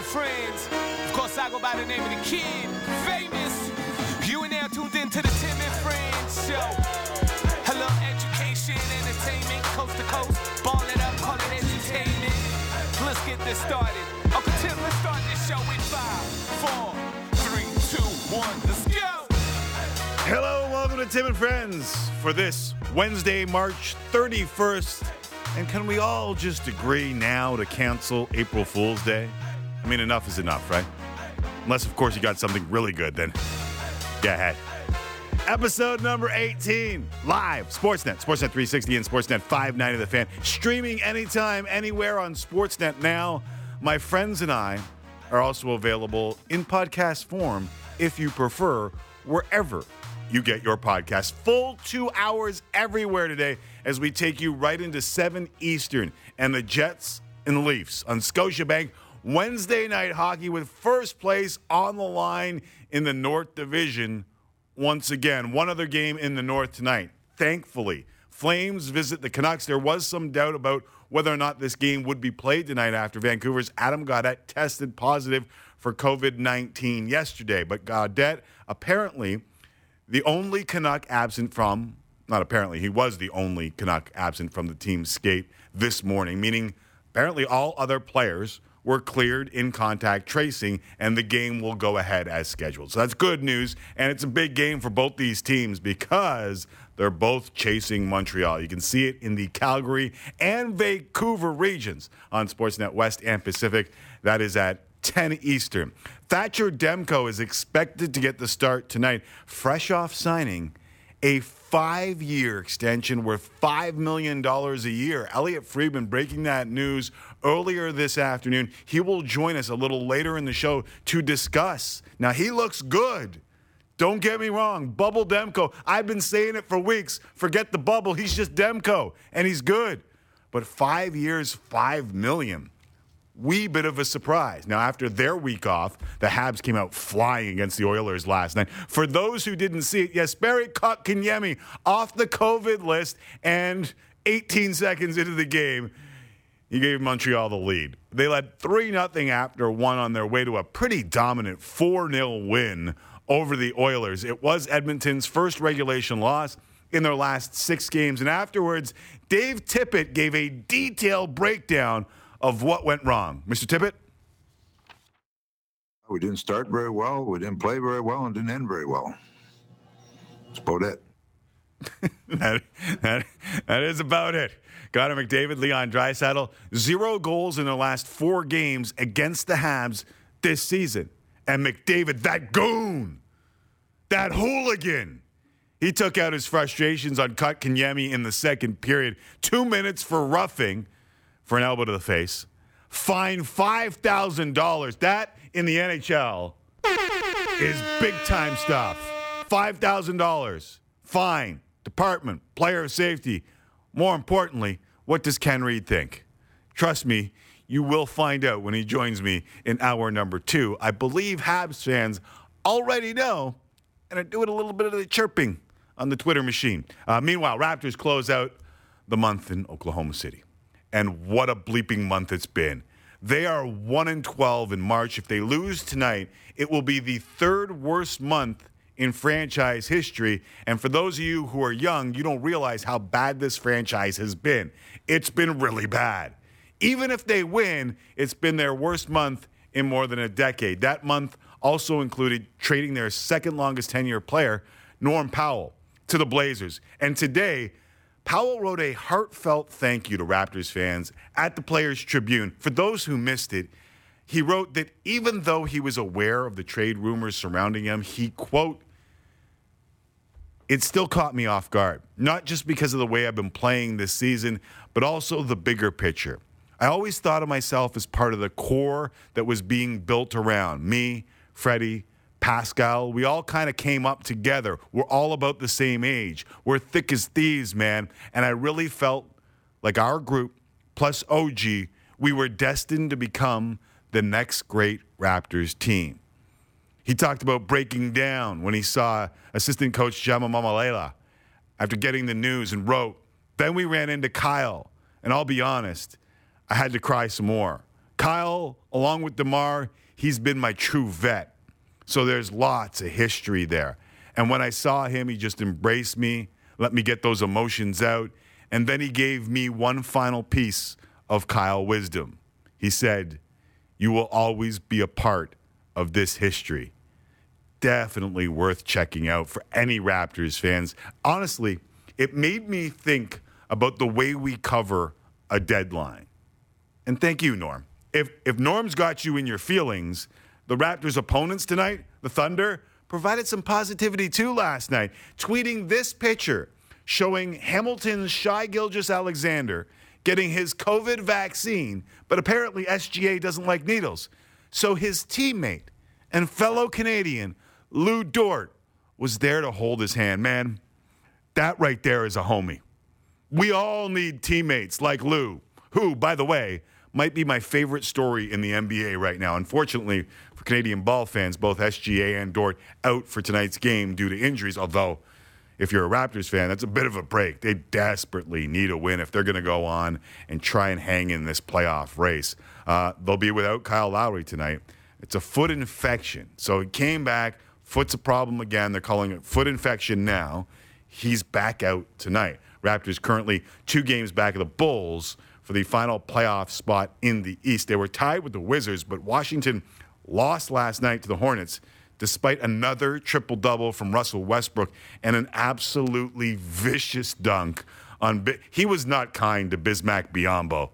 friends. Of course, I go by the name of the Kid, famous. You and now tuned into the Tim and Friends show. Hello, education, entertainment, coast to coast. Ball it up, call it entertainment. Let's get this started. Uncle Tim, let's start this show in 5, 4, 3, 2, 1. Let's go. Hello, welcome to Tim and Friends for this Wednesday, March 31st. And can we all just agree now to cancel April Fool's Day? I mean, enough is enough, right? Unless, of course, you got something really good, then go ahead. Episode number 18, live, Sportsnet 360 and Sportsnet 590 The Fan. Streaming anytime, anywhere on Sportsnet now. My friends and I are also available in podcast form, if you prefer, wherever you get your podcast. Full 2 hours everywhere today as we take you right into 7 Eastern and the Jets and the Leafs on Scotiabank. Wednesday night hockey with first place on the line in the North Division. Once again, one other game in the North tonight. Thankfully, Flames visit the Canucks. There was some doubt about whether or not this game would be played tonight after Vancouver's Adam Gaudette tested positive for COVID-19 yesterday. But Gaudette apparently the only Canuck absent from, not apparently, he was the only Canuck absent from the team's skate this morning, meaning apparently all other players were cleared in contact tracing, and the game will go ahead as scheduled. So that's good news, and it's a big game for both these teams because they're both chasing Montreal. You can see it in the Calgary and Vancouver regions on Sportsnet West and Pacific. That is at 10 Eastern. Thatcher Demko is expected to get the start tonight, fresh off signing a 5-year extension worth $5 million a year. Elliot Friedman breaking that news earlier this afternoon. He will join us a little later in the show to discuss. Now, he looks good. Don't get me wrong. Bubble Demko. I've been saying it for weeks. Forget the bubble. He's just Demko, and he's good. But 5 years, $5 million. Wee bit of a surprise. Now, after their week off, the Habs came out flying against the Oilers last night. For those who didn't see it, Jesperi Kotkaniemi off the COVID list, and 18 seconds into the game, he gave Montreal the lead. They led 3-0 after one on their way to a pretty dominant 4-0 win over the Oilers. It was Edmonton's first regulation loss in their last 6 games. And afterwards, Dave Tippett gave a detailed breakdown of what went wrong. Mr. Tippett? We didn't start very well, we didn't play very well, and didn't end very well. That's about it. that is about it. Connor McDavid, Leon Draisaitl, 0 goals in their last 4 games against the Habs this season. And McDavid, that goon, that hooligan, he took out his frustrations on Kotkaniemi in the second period. 2 minutes for roughing for an elbow to the face. Fine $5,000. That, in the NHL, is big-time stuff. $5,000. Fine. Department. Player of safety. More importantly, what does Ken Reed think? Trust me, you will find out when he joins me in hour number 2. I believe Habs fans already know, and are doing a little bit of the chirping on the Twitter machine. Meanwhile, Raptors close out the month in Oklahoma City. And what a bleeping month it's been. They are 1-12 in March. If they lose tonight, it will be the 3rd worst month in franchise history. And for those of you who are young, you don't realize how bad this franchise has been. It's been really bad. Even if they win, it's been their worst month in more than a decade. That month also included trading their second longest tenure player, Norm Powell, to the Blazers. And today, Powell wrote a heartfelt thank you to Raptors fans at the Players Tribune. For those who missed it, he wrote that even though he was aware of the trade rumors surrounding him, he, quote, "It still caught me off guard, not just because of the way I've been playing this season, but also the bigger picture. I always thought of myself as part of the core that was being built around me, Freddie, Pascal. We all kind of came up together. We're all about the same age. We're thick as thieves, man. And I really felt like our group, plus OG, we were destined to become the next great Raptors team." He talked about breaking down when he saw assistant coach Jama Mamalela after getting the news and wrote, "Then we ran into Kyle, and I'll be honest, I had to cry some more. Kyle, along with DeMar, he's been my true vet. So there's lots of history there. And when I saw him, he just embraced me, let me get those emotions out, and then he gave me one final piece of Kyle wisdom. He said, "You will always be a part of this history." Definitely worth checking out for any Raptors fans. Honestly, it made me think about the way we cover a deadline. And thank you, Norm. If Norm's got you in your feelings, the Raptors' opponents tonight, the Thunder, provided some positivity too last night, tweeting this picture showing Hamilton's Shai Gilgeous-Alexander getting his COVID vaccine, but apparently SGA doesn't like needles. So his teammate and fellow Canadian, Lou Dort, was there to hold his hand. Man, that right there is a homie. We all need teammates like Lou, who, by the way, might be my favorite story in the NBA right now. Unfortunately, for Canadian ball fans, both SGA and Dort out for tonight's game due to injuries, although if you're a Raptors fan, that's a bit of a break. They desperately need a win if they're going to go on and try and hang in this playoff race. They'll be without Kyle Lowry tonight. It's a foot infection. So he came back. Foot's a problem again. They're calling it foot infection now. He's back out tonight. Raptors currently 2 games back of the Bulls for the final playoff spot in the East. They were tied with the Wizards, but Washington lost last night to the Hornets despite another triple-double from Russell Westbrook and an absolutely vicious dunk on he was not kind to Bismack Biyombo.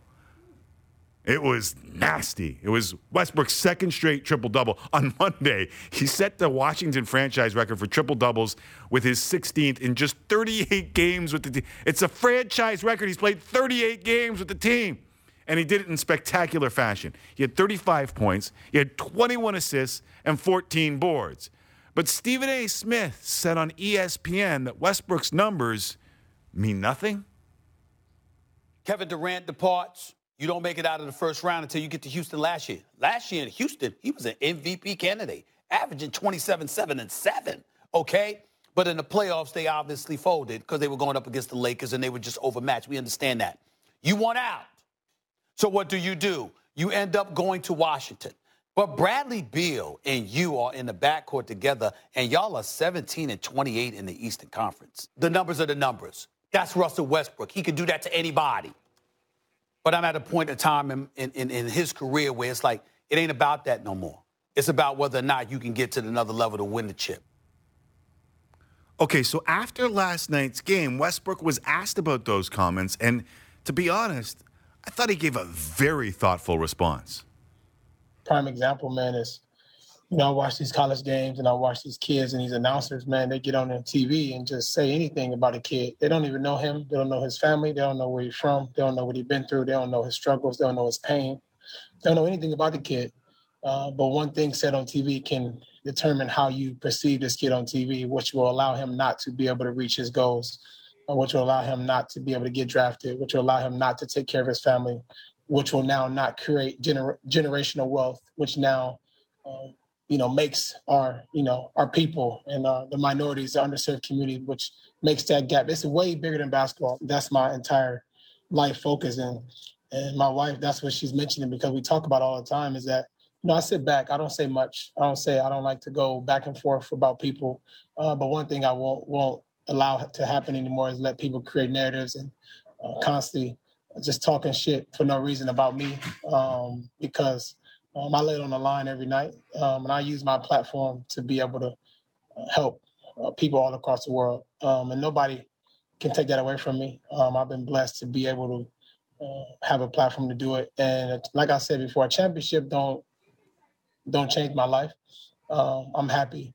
It was nasty. It was Westbrook's second straight triple-double. On Monday, he set the Washington franchise record for triple-doubles with his 16th in just 38 games with the team. It's a franchise record. He's played 38 games with the team, and he did it in spectacular fashion. He had 35 points. He had 21 assists and 14 boards. But Stephen A. Smith said on ESPN that Westbrook's numbers mean nothing. Kevin Durant departs. You don't make it out of the first round until you get to Houston last year. Last year in Houston, he was an MVP candidate, averaging 27, 7, and 7, okay? But in the playoffs, they obviously folded because they were going up against the Lakers and they were just overmatched. We understand that. You want out. So what do? You end up going to Washington. But Bradley Beal and you are in the backcourt together, and y'all are 17 and 28 in the Eastern Conference. The numbers are the numbers. That's Russell Westbrook. He can do that to anybody. But I'm at a point in time in his career where it's like, it ain't about that no more. It's about whether or not you can get to another level to win the chip. Okay, so after last night's game, Westbrook was asked about those comments, and to be honest, I thought he gave a very thoughtful response. Prime example, man, is, I watch these college games and I watch these kids and these announcers, man, they get on their TV and just say anything about a kid. They don't even know him. They don't know his family. They don't know where he's from. They don't know what he's been through. They don't know his struggles. They don't know his pain. They don't know anything about the kid. But one thing said on TV can determine how you perceive this kid on TV, which will allow him not to be able to reach his goals, which will allow him not to be able to get drafted, which will allow him not to take care of his family, which will now not create generational wealth, which now makes our people and the minorities, the underserved community, which makes that gap. It's way bigger than basketball. That's my entire life focus. And my wife, that's what she's mentioning, because we talk about all the time, is that, I sit back. I don't say much. I don't like to go back and forth about people. But one thing I won't allow to happen anymore is let people create narratives and constantly just talking shit for no reason about me, because I lay it on the line every night, and I use my platform to be able to help people all across the world, and nobody can take that away from me. I've been blessed to be able to have a platform to do it, and like I said before, a championship don't change my life. I'm happy.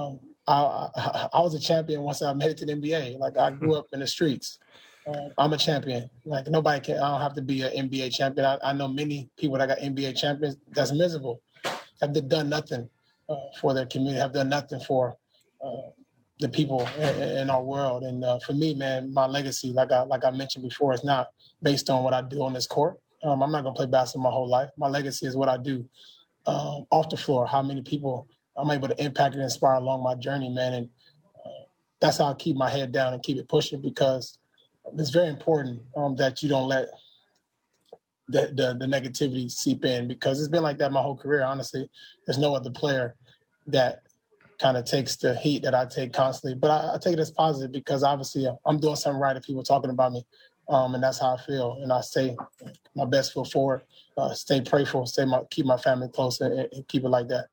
I was a champion once I made it to the NBA. Like, I grew up in the streets. I'm a champion. Like, nobody can. I don't have to be an NBA champion. I know many people that got NBA champions that's miserable. Have done nothing for their community. Have done nothing for the people in our world. And for me, man, my legacy, like I mentioned before, is not based on what I do on this court. I'm not gonna play basketball my whole life. My legacy is what I do off the floor. How many people I'm able to impact and inspire along my journey, man. And that's how I keep my head down and keep it pushing, because it's very important that you don't let the negativity seep in, because it's been like that my whole career. Honestly, there's no other player that kind of takes the heat that I take constantly. But I take it as positive, because obviously I'm doing something right if people are talking about me. And that's how I feel. And I say my best foot forward, stay prayerful, keep my family close, and keep it like that.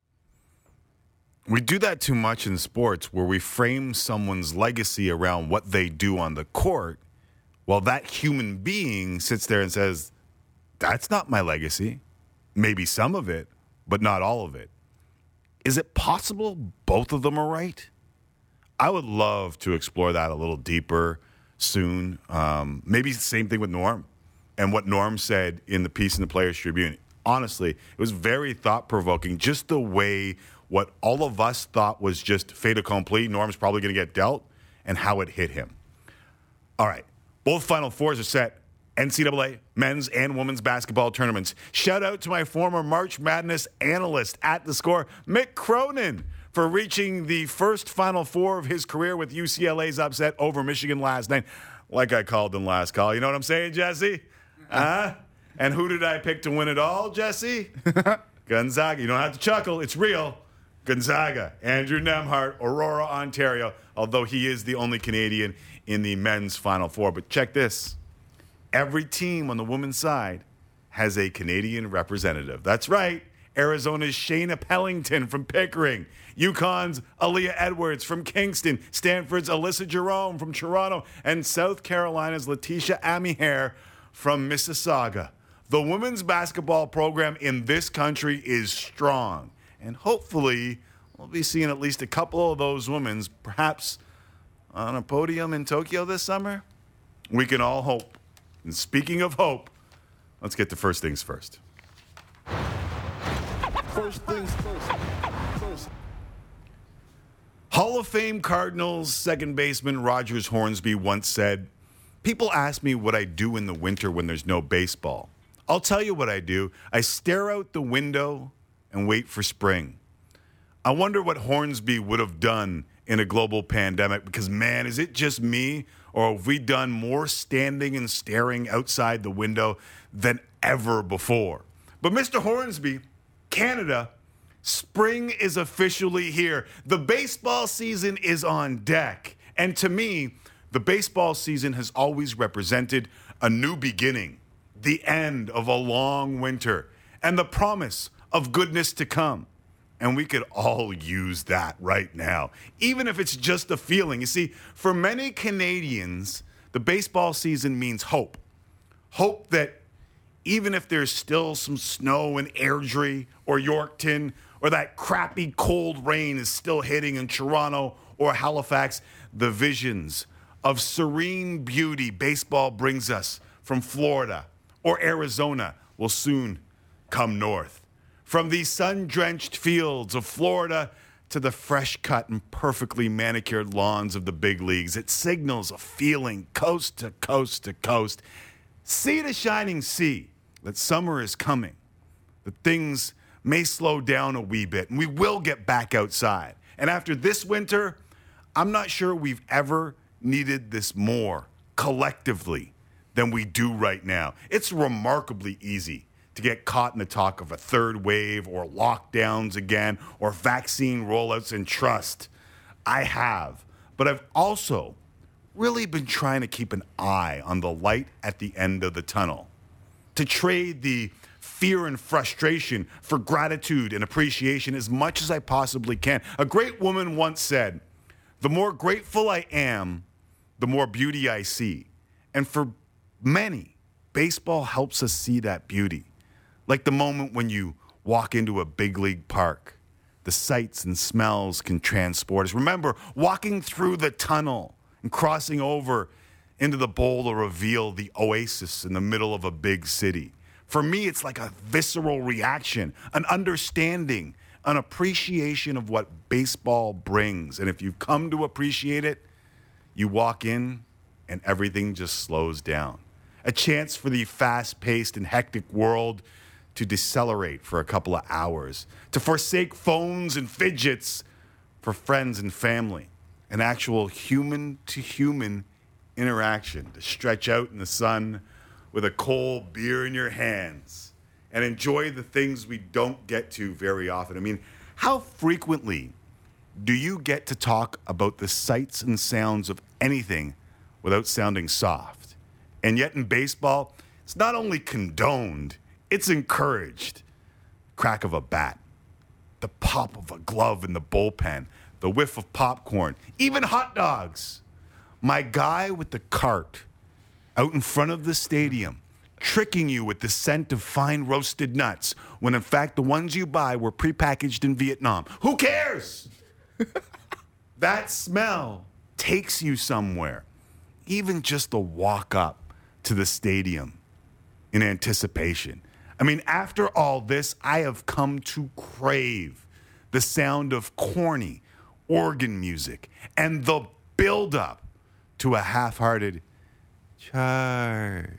We do that too much in sports, where we frame someone's legacy around what they do on the court, while that human being sits there and says, that's not my legacy. Maybe some of it, but not all of it. Is it possible both of them are right? I would love to explore that a little deeper soon. Maybe the same thing with Norm and what Norm said in the piece in the Players Tribune. Honestly, it was very thought-provoking, just the way what all of us thought was just fait accompli, Norm's probably going to get dealt, and how it hit him. All right, both Final Fours are set. NCAA men's and women's basketball tournaments. Shout out to my former March Madness analyst at The Score, Mick Cronin, for reaching the first Final Four of his career with UCLA's upset over Michigan last night. Like I called them last call. You know what I'm saying, Jesse? And who did I pick to win it all, Jesse? Gonzaga. You don't have to chuckle. It's real. Gonzaga. Andrew Nembhard, Aurora, Ontario, although he is the only Canadian in the men's Final Four. But check this. Every team on the women's side has a Canadian representative. That's right. Arizona's Shayna Pellington from Pickering. UConn's Aaliyah Edwards from Kingston. Stanford's Alyssa Jerome from Toronto. And South Carolina's Letitia Amihere from Mississauga. The women's basketball program in this country is strong. And hopefully, we'll be seeing at least a couple of those women, perhaps on a podium in Tokyo this summer. We can all hope. And speaking of hope, let's get to first things first. First things first. Hall of Fame Cardinals second baseman Rogers Hornsby once said, "People ask me what I do in the winter when there's no baseball. I'll tell you what I do. I stare out the window and wait for spring." I wonder what Hornsby would have done in a global pandemic, because, man, is it just me, or have we done more standing and staring outside the window than ever before? But Mr. Hornsby, Canada, spring is officially here. The baseball season is on deck. And to me, the baseball season has always represented a new beginning, the end of a long winter, and the promise of goodness to come. And we could all use that right now, even if it's just a feeling. You see, for many Canadians, the baseball season means hope. Hope that even if there's still some snow in Airdrie or Yorkton, or that crappy cold rain is still hitting in Toronto or Halifax, the visions of serene beauty baseball brings us from Florida or Arizona will soon come north. From the sun-drenched fields of Florida to the fresh-cut and perfectly manicured lawns of the big leagues, it signals a feeling coast to coast to coast, sea to shining sea, that summer is coming, that things may slow down a wee bit, and we will get back outside. And after this winter, I'm not sure we've ever needed this more collectively than we do right now. It's remarkably easy to get caught in the talk of a third wave or lockdowns again or vaccine rollouts and trust. I have, but I've also really been trying to keep an eye on the light at the end of the tunnel, to trade the fear and frustration for gratitude and appreciation as much as I possibly can. A great woman once said, "The more grateful I am, the more beauty I see." And for many, baseball helps us see that beauty. Like the moment when you walk into a big league park, the sights and smells can transport us. Remember, walking through the tunnel and crossing over into the bowl to reveal the oasis in the middle of a big city. For me, it's like a visceral reaction, an understanding, an appreciation of what baseball brings. And if you come to appreciate it, you walk in and everything just slows down. A chance for the fast-paced and hectic world to decelerate for a couple of hours, to forsake phones and fidgets for friends and family, an actual human-to-human interaction, to stretch out in the sun with a cold beer in your hands and enjoy the things we don't get to very often. I mean, how frequently do you get to talk about the sights and sounds of anything without sounding soft? And yet in baseball, it's not only condoned, it's encouraged. Crack of a bat, the pop of a glove in the bullpen, the whiff of popcorn, even hot dogs. My guy with the cart out in front of the stadium, tricking you with the scent of fine roasted nuts, when in fact the ones you buy were prepackaged in Vietnam. Who cares? That smell takes you somewhere. Even just the walk up to the stadium in anticipation. I mean, after all this, I have come to crave the sound of corny organ music and the build-up to a half-hearted charge.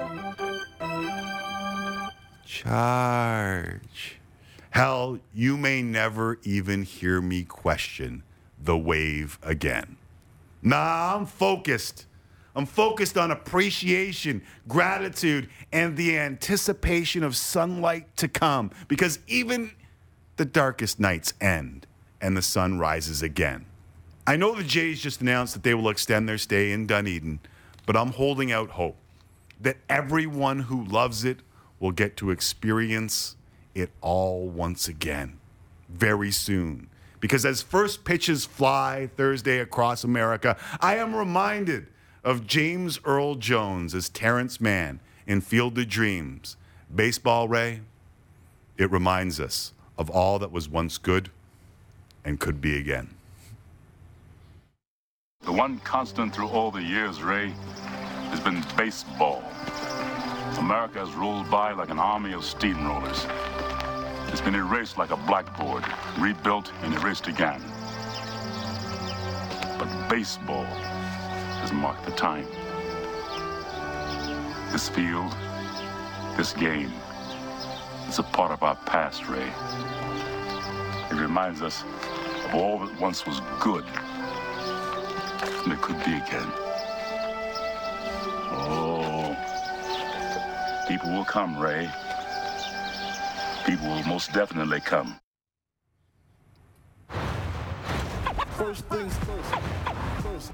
Charge. Hell, you may never even hear me question the wave again. Nah, I'm focused. I'm focused on appreciation, gratitude, and the anticipation of sunlight to come, because even the darkest nights end and the sun rises again. I know the Jays just announced that they will extend their stay in Dunedin, but I'm holding out hope that everyone who loves it will get to experience it all once again very soon. Because as first pitches fly Thursday across America, I am reminded of James Earl Jones as Terrence Mann in Field of Dreams. Baseball, Ray, it reminds us of all that was once good and could be again. The one constant through all the years, Ray, has been baseball. America has rolled by like an army of steamrollers. It's been erased like a blackboard, rebuilt and erased again. But baseball has marked the time. This field, this game, is a part of our past, Ray. It reminds us of all that once was good, and it could be again. Oh, people will come, Ray. People will most definitely come. First things first.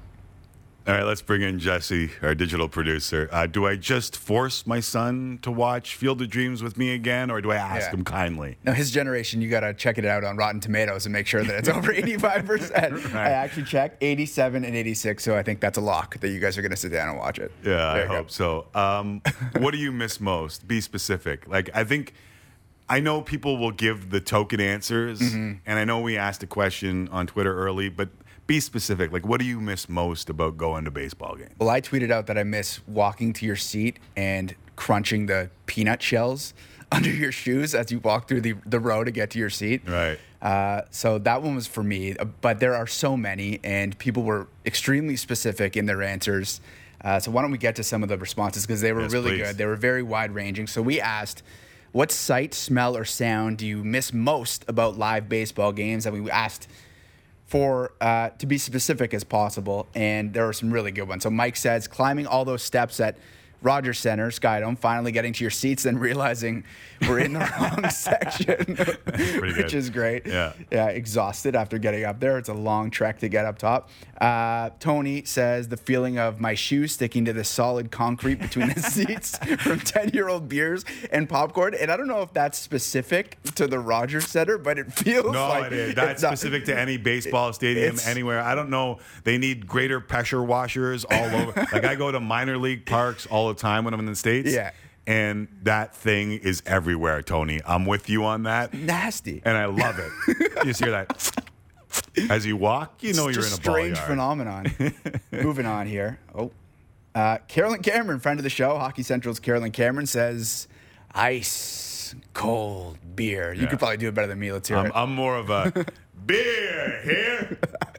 All right, let's bring in Jesse, our digital producer. Do I just force my son to watch Field of Dreams with me again, or do I ask him kindly? No, his generation, you got to check it out on Rotten Tomatoes and make sure that it's over 85%. Right. I actually checked 87 and 86, so I think that's a lock that you guys are going to sit down and watch it. Yeah, I hope so. What do you miss most? Be specific. Like, I know people will give the token answers, and I know we asked a question on Twitter early, but be specific. Like, what do you miss most about going to baseball games? Well, I tweeted out that I miss walking to your seat and crunching the peanut shells under your shoes as you walk through the row to get to your seat. Right. So that one was for me, but there are so many, and people were extremely specific in their answers. So why don't we get to some of the responses, because they were really please. good. They were very wide-ranging. So we asked, what sight, smell, or sound do you miss most about live baseball games? And we asked for to be specific as possible, and there were some really good ones. So Mike says, climbing all those steps at Rogers Center, Skydome, finally getting to your seats and realizing we're in the wrong section, which is great. Yeah, exhausted after getting up there. It's a long trek to get up top. Tony says, the feeling of my shoes sticking to the solid concrete between the seats from 10-year-old beers and popcorn. And I don't know if that's specific to the Rogers Center, but it feels like it is. That's specific to any baseball stadium anywhere. I don't know. They need greater pressure washers all over. Like, I go to minor league parks all the time when I'm in the States. Yeah. And that thing is everywhere, Tony. I'm with you on that. Nasty. And I love it. You just hear that as you walk, you know you're in a ball strange yard. phenomenon. Moving on here. Carolyn Cameron, friend of the show, Hockey Central's Carolyn Cameron, says, ice cold beer. You could probably do it better than me. Let's hear it. I'm more of a beer here.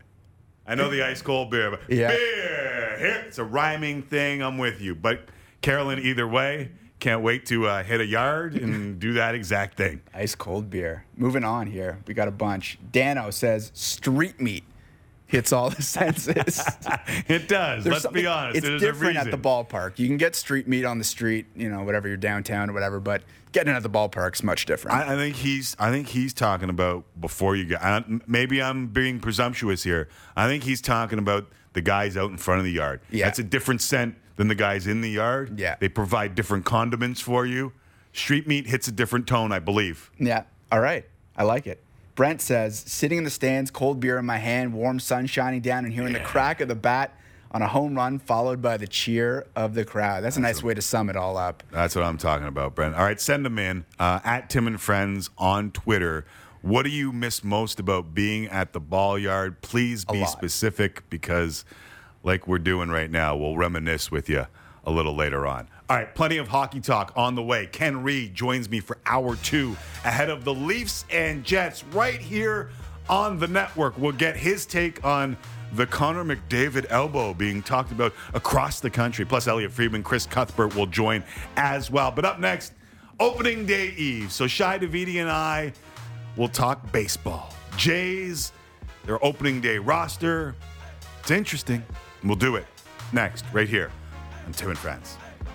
I know the ice cold beer, but beer here. It's a rhyming thing. I'm with you. But Carolyn, either way, can't wait to hit a yard and do that exact thing. Ice cold beer. Moving on here. We got a bunch. Dano says street meat. hits all the senses. It does. Let's be honest. It's There's different a at the ballpark. You can get street meat on the street, whatever you're downtown or whatever, but getting it at the ballpark's much different. I think he's talking about before you get. Maybe I'm being presumptuous here. I think he's talking about the guys out in front of the yard. Yeah. That's a different scent than the guys in the yard. Yeah. They provide different condiments for you. Street meat hits a different tone, I believe. Yeah. All right. I like it. Brent says, sitting in the stands, cold beer in my hand, warm sun shining down, and hearing the crack of the bat on a home run followed by the cheer of the crowd. That's a nice way to sum it all up. That's what I'm talking about, Brent. All right, send them in at Tim and Friends on Twitter. What do you miss most about being at the ball yard? Please be specific because, like we're doing right now, we'll reminisce with you a little later on. All right, plenty of hockey talk on the way. Ken Reed joins me for hour 2 ahead of the Leafs and Jets right here on the network. We'll get his take on the Connor McDavid elbow being talked about across the country. Plus, Elliot Friedman, Chris Cuthbert will join as well. But up next, opening day eve. So Shai Davidi and I will talk baseball. Jays, their opening day roster. It's interesting. We'll do it next, right here on Tim and Friends.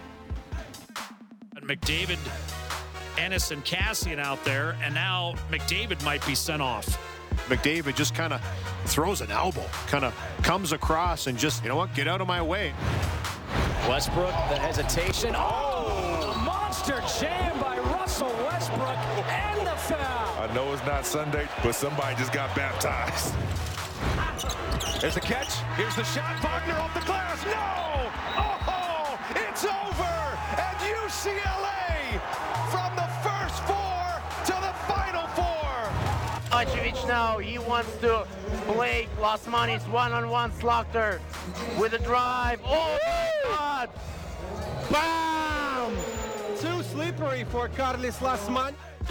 McDavid, Ennis, and Cassian out there, and now McDavid might be sent off. McDavid just kind of throws an elbow, kind of comes across and just, get out of my way. Westbrook, the hesitation. Oh, monster jam by Russell Westbrook and the foul. I know it's not Sunday, but somebody just got baptized. There's the catch. Here's the shot. Wagner off the glass. No! Oh, it's over! And UCLA from the first 4 to the final 4. Ivanovich now, he wants to play Lasmanis one-on-one slaughter with a drive. Oh, my God! Bam! Too slippery for Carlos Lasman.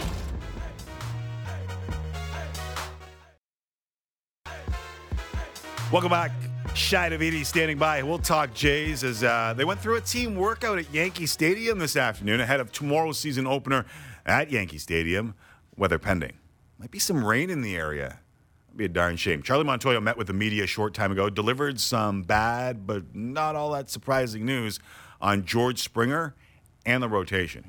Welcome back. Shai Davidi standing by. We'll talk Jays as they went through a team workout at Yankee Stadium this afternoon ahead of tomorrow's season opener at Yankee Stadium. Weather pending. Might be some rain in the area. That'd be a darn shame. Charlie Montoyo met with the media a short time ago, delivered some bad but not all that surprising news on George Springer and the rotation.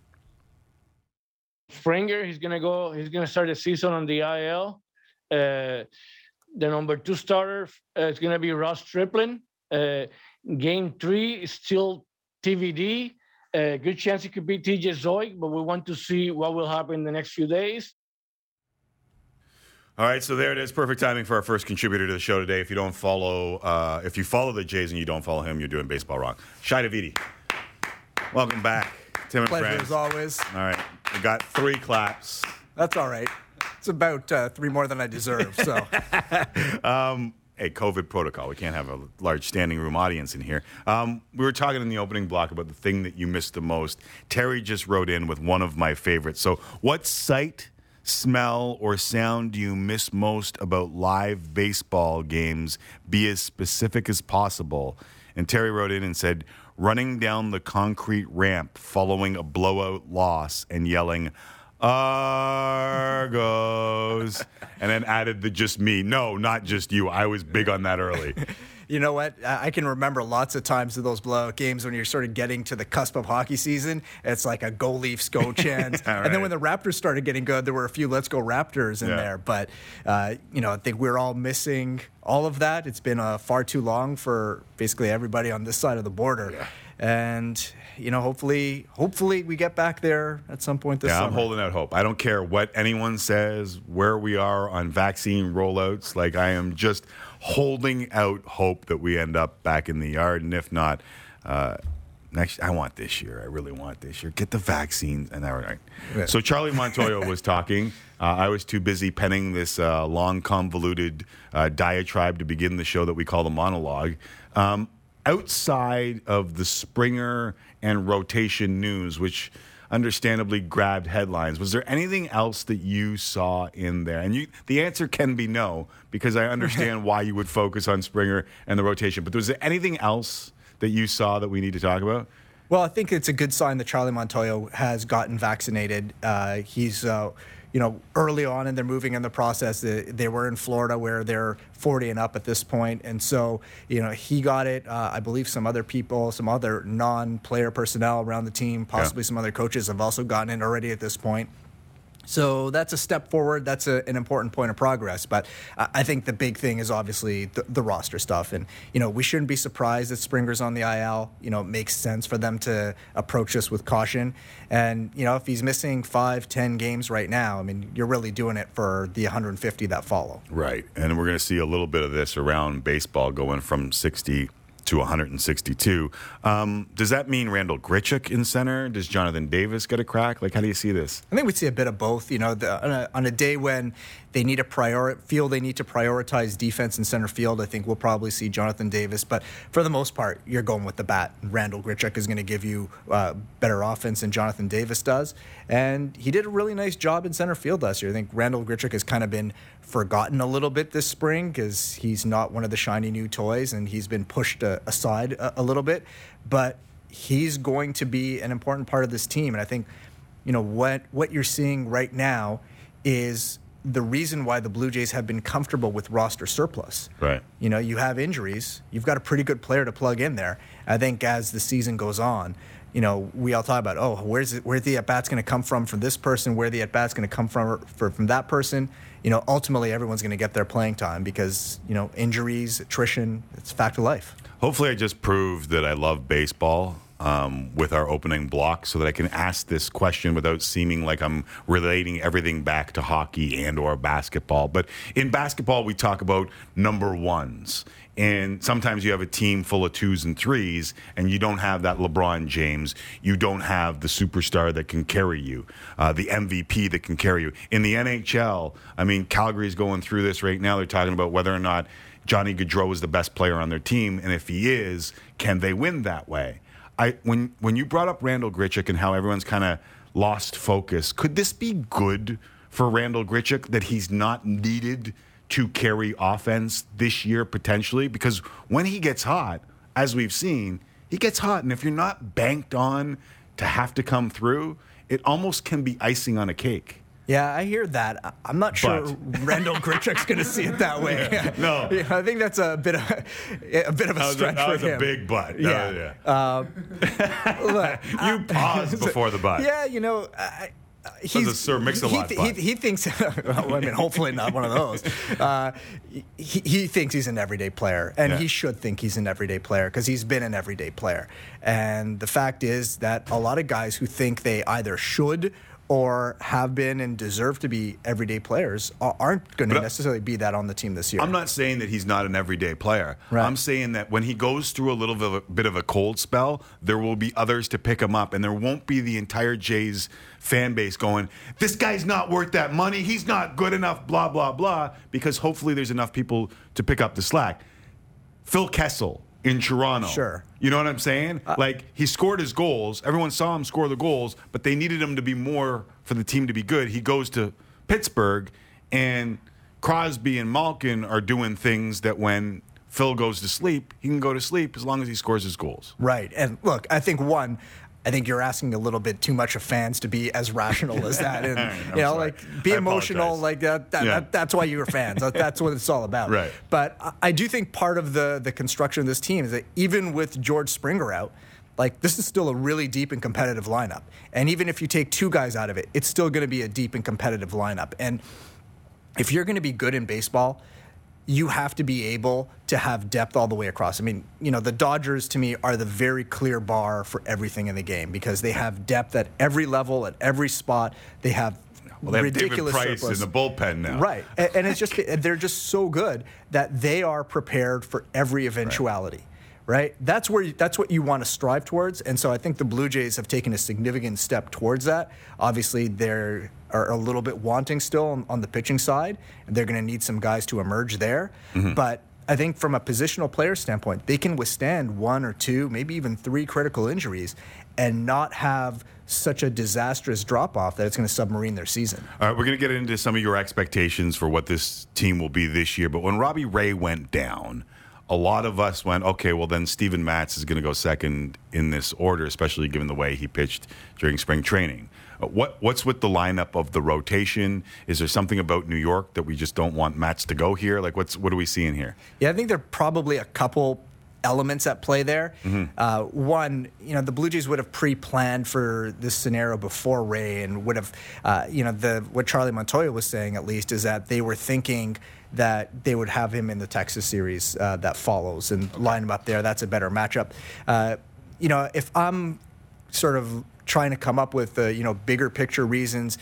Springer, he's gonna start the season on the IL. The number 2 starter is going to be Ross Stripling. Game 3 is still TBD. Good chance it could be TJ Zoik, but we want to see what will happen in the next few days. All right, so there it is. Perfect timing for our first contributor to the show today. If you follow the Jays and you don't follow him, you're doing baseball wrong. Shai Davidi, welcome back. Tim and Pleasure Friends. as always. All right, we got 3 claps. That's all right. It's about 3 more than I deserve. So, hey, COVID protocol. We can't have a large standing room audience in here. We were talking in the opening block about the thing that you missed the most. Terry just wrote in with one of my favorites. So, what sight, smell, or sound do you miss most about live baseball games? Be as specific as possible. And Terry wrote in and said, running down the concrete ramp following a blowout loss and yelling, Argos, and then added the just me. No, not just you. I was big on that early. You know what? I can remember lots of times of those blowout games when you're sort of getting to the cusp of hockey season. It's like a go Leafs, go chant. Right. And then when the Raptors started getting good, there were a few let's go Raptors in there. But, I think we're all missing all of that. It's been far too long for basically everybody on this side of the border. Yeah. And, hopefully we get back there at some point this summer. I'm holding out hope. I don't care what anyone says, where we are on vaccine rollouts. Like, I am just holding out hope that we end up back in the yard. And if not, next, I want this year. I really want this year. Get the vaccines. And right. So Charlie Montoyo was talking. I was too busy penning this long, convoluted diatribe to begin the show that we call the monologue. Outside of the Springer and rotation news, which understandably grabbed headlines, was there anything else that you saw in there? And the answer can be no, because I understand why you would focus on Springer and the rotation. But was there anything else that you saw that we need to talk about? Well, I think it's a good sign that Charlie Montoyo has gotten vaccinated. He's early on in their moving in the process, they were in Florida where they're 40 and up at this point. And so, he got it. I believe some other people, some other non-player personnel around the team, possibly some other coaches have also gotten it already at this point. So that's a step forward. That's an important point of progress. But I think the big thing is obviously the roster stuff. And, we shouldn't be surprised that Springer's on the IL. It makes sense for them to approach this with caution. And, if he's missing 5-10 games right now, you're really doing it for the 150 that follow. Right. And we're going to see a little bit of this around baseball going from 60 to 162. Does that mean Randall Grichuk in center? Does Jonathan Davis get a crack? How do you see this? I think we'd see a bit of both. On a day when they need to prioritize defense in center field, I think we'll probably see Jonathan Davis. But for the most part, you're going with the bat. Randall Grichuk is going to give you better offense than Jonathan Davis does. And he did a really nice job in center field last year. I think Randall Grichuk has kind of been forgotten a little bit this spring because he's not one of the shiny new toys and he's been pushed aside a little bit. But he's going to be an important part of this team. And I think, what you're seeing right now is the reason why the Blue Jays have been comfortable with roster surplus. Right. You have injuries. You've got a pretty good player to plug in there. I think as the season goes on, we all talk about, where's the at-bat's going to come from this person, where the at-bat's going to come from that person. Ultimately everyone's going to get their playing time because, injuries, attrition, it's a fact of life. Hopefully I just proved that I love baseball with our opening block so that I can ask this question without seeming like I'm relating everything back to hockey and or basketball. But in basketball, we talk about number ones. And sometimes you have a team full of 2s and 3s, and you don't have that LeBron James. You don't have the superstar that can carry you, the MVP that can carry you. In the NHL, Calgary's going through this right now. They're talking about whether or not Johnny Gaudreau is the best player on their team, and if he is, can they win that way? When you brought up Randall Grichuk and how everyone's kind of lost focus, could this be good for Randall Grichuk that he's not needed to carry offense this year potentially? Because when he gets hot, as we've seen, he gets hot. And if you're not banked on to have to come through, it almost can be icing on a cake. Yeah, I hear that. I'm not sure Randall Grichuk's going to see it that way. Yeah, no. I think that's a bit of a stretch for him. That was a big butt. Yeah. Look, you paused before the butt. Yeah, he's a Sir Mix-a-Lot butt. He thinks, hopefully not one of those. He thinks he's an everyday player, and he should think he's an everyday player because he's been an everyday player. And the fact is that a lot of guys who think they either should or have been and deserve to be everyday players aren't going to necessarily be that on the team this year. I'm not saying that he's not an everyday player. Right. I'm saying that when he goes through a little bit of a cold spell, there will be others to pick him up, and there won't be the entire Jays fan base going, this guy's not worth that money, he's not good enough, blah, blah, blah, because hopefully there's enough people to pick up the slack. Phil Kessel in Toronto. Sure. You know what I'm saying? He scored his goals. Everyone saw him score the goals, but they needed him to be more for the team to be good. He goes to Pittsburgh, and Crosby and Malkin are doing things that when Phil goes to sleep, he can go to sleep as long as he scores his goals. Right. And look, I think you're asking a little bit too much of fans to be as rational as that, and be emotional like that. That's why you're fans. That's what it's all about. Right. But I do think part of the construction of this team is that even with George Springer out, this is still a really deep and competitive lineup. And even if you take 2 guys out of it, it's still going to be a deep and competitive lineup. And if you're going to be good in baseball, you have to be able to have depth all the way across. The Dodgers, to me, are the very clear bar for everything in the game because they have depth at every level, at every spot. They have ridiculous David Price surplus in the bullpen now. Right. And it's just they're just so good that they are prepared for every eventuality. Right? That's what you want to strive towards. And so I think the Blue Jays have taken a significant step towards that. Obviously, they're a little bit wanting still on the pitching side, and they're going to need some guys to emerge there. Mm-hmm. But I think from a positional player standpoint, they can withstand 1 or 2, maybe even 3 critical injuries and not have such a disastrous drop-off that it's going to submarine their season. All right, we're going to get into some of your expectations for what this team will be this year. But when Robbie Ray went down, a lot of us went, okay, well, then Steven Matz is going to go second in this order, especially given the way he pitched during spring training. What's with the lineup of the rotation? Is there something about New York that we just don't want Matz to go here? Like, what are we seeing here? Yeah, I think there are probably a couple elements at play there. One, the Blue Jays would have pre-planned for this scenario before Ray, and would have, what Charlie Montoya was saying at least is that they were thinking that they would have him in the Texas series that follows and line him up there. That's a better matchup. If I'm sort of trying to come up with bigger picture reasons,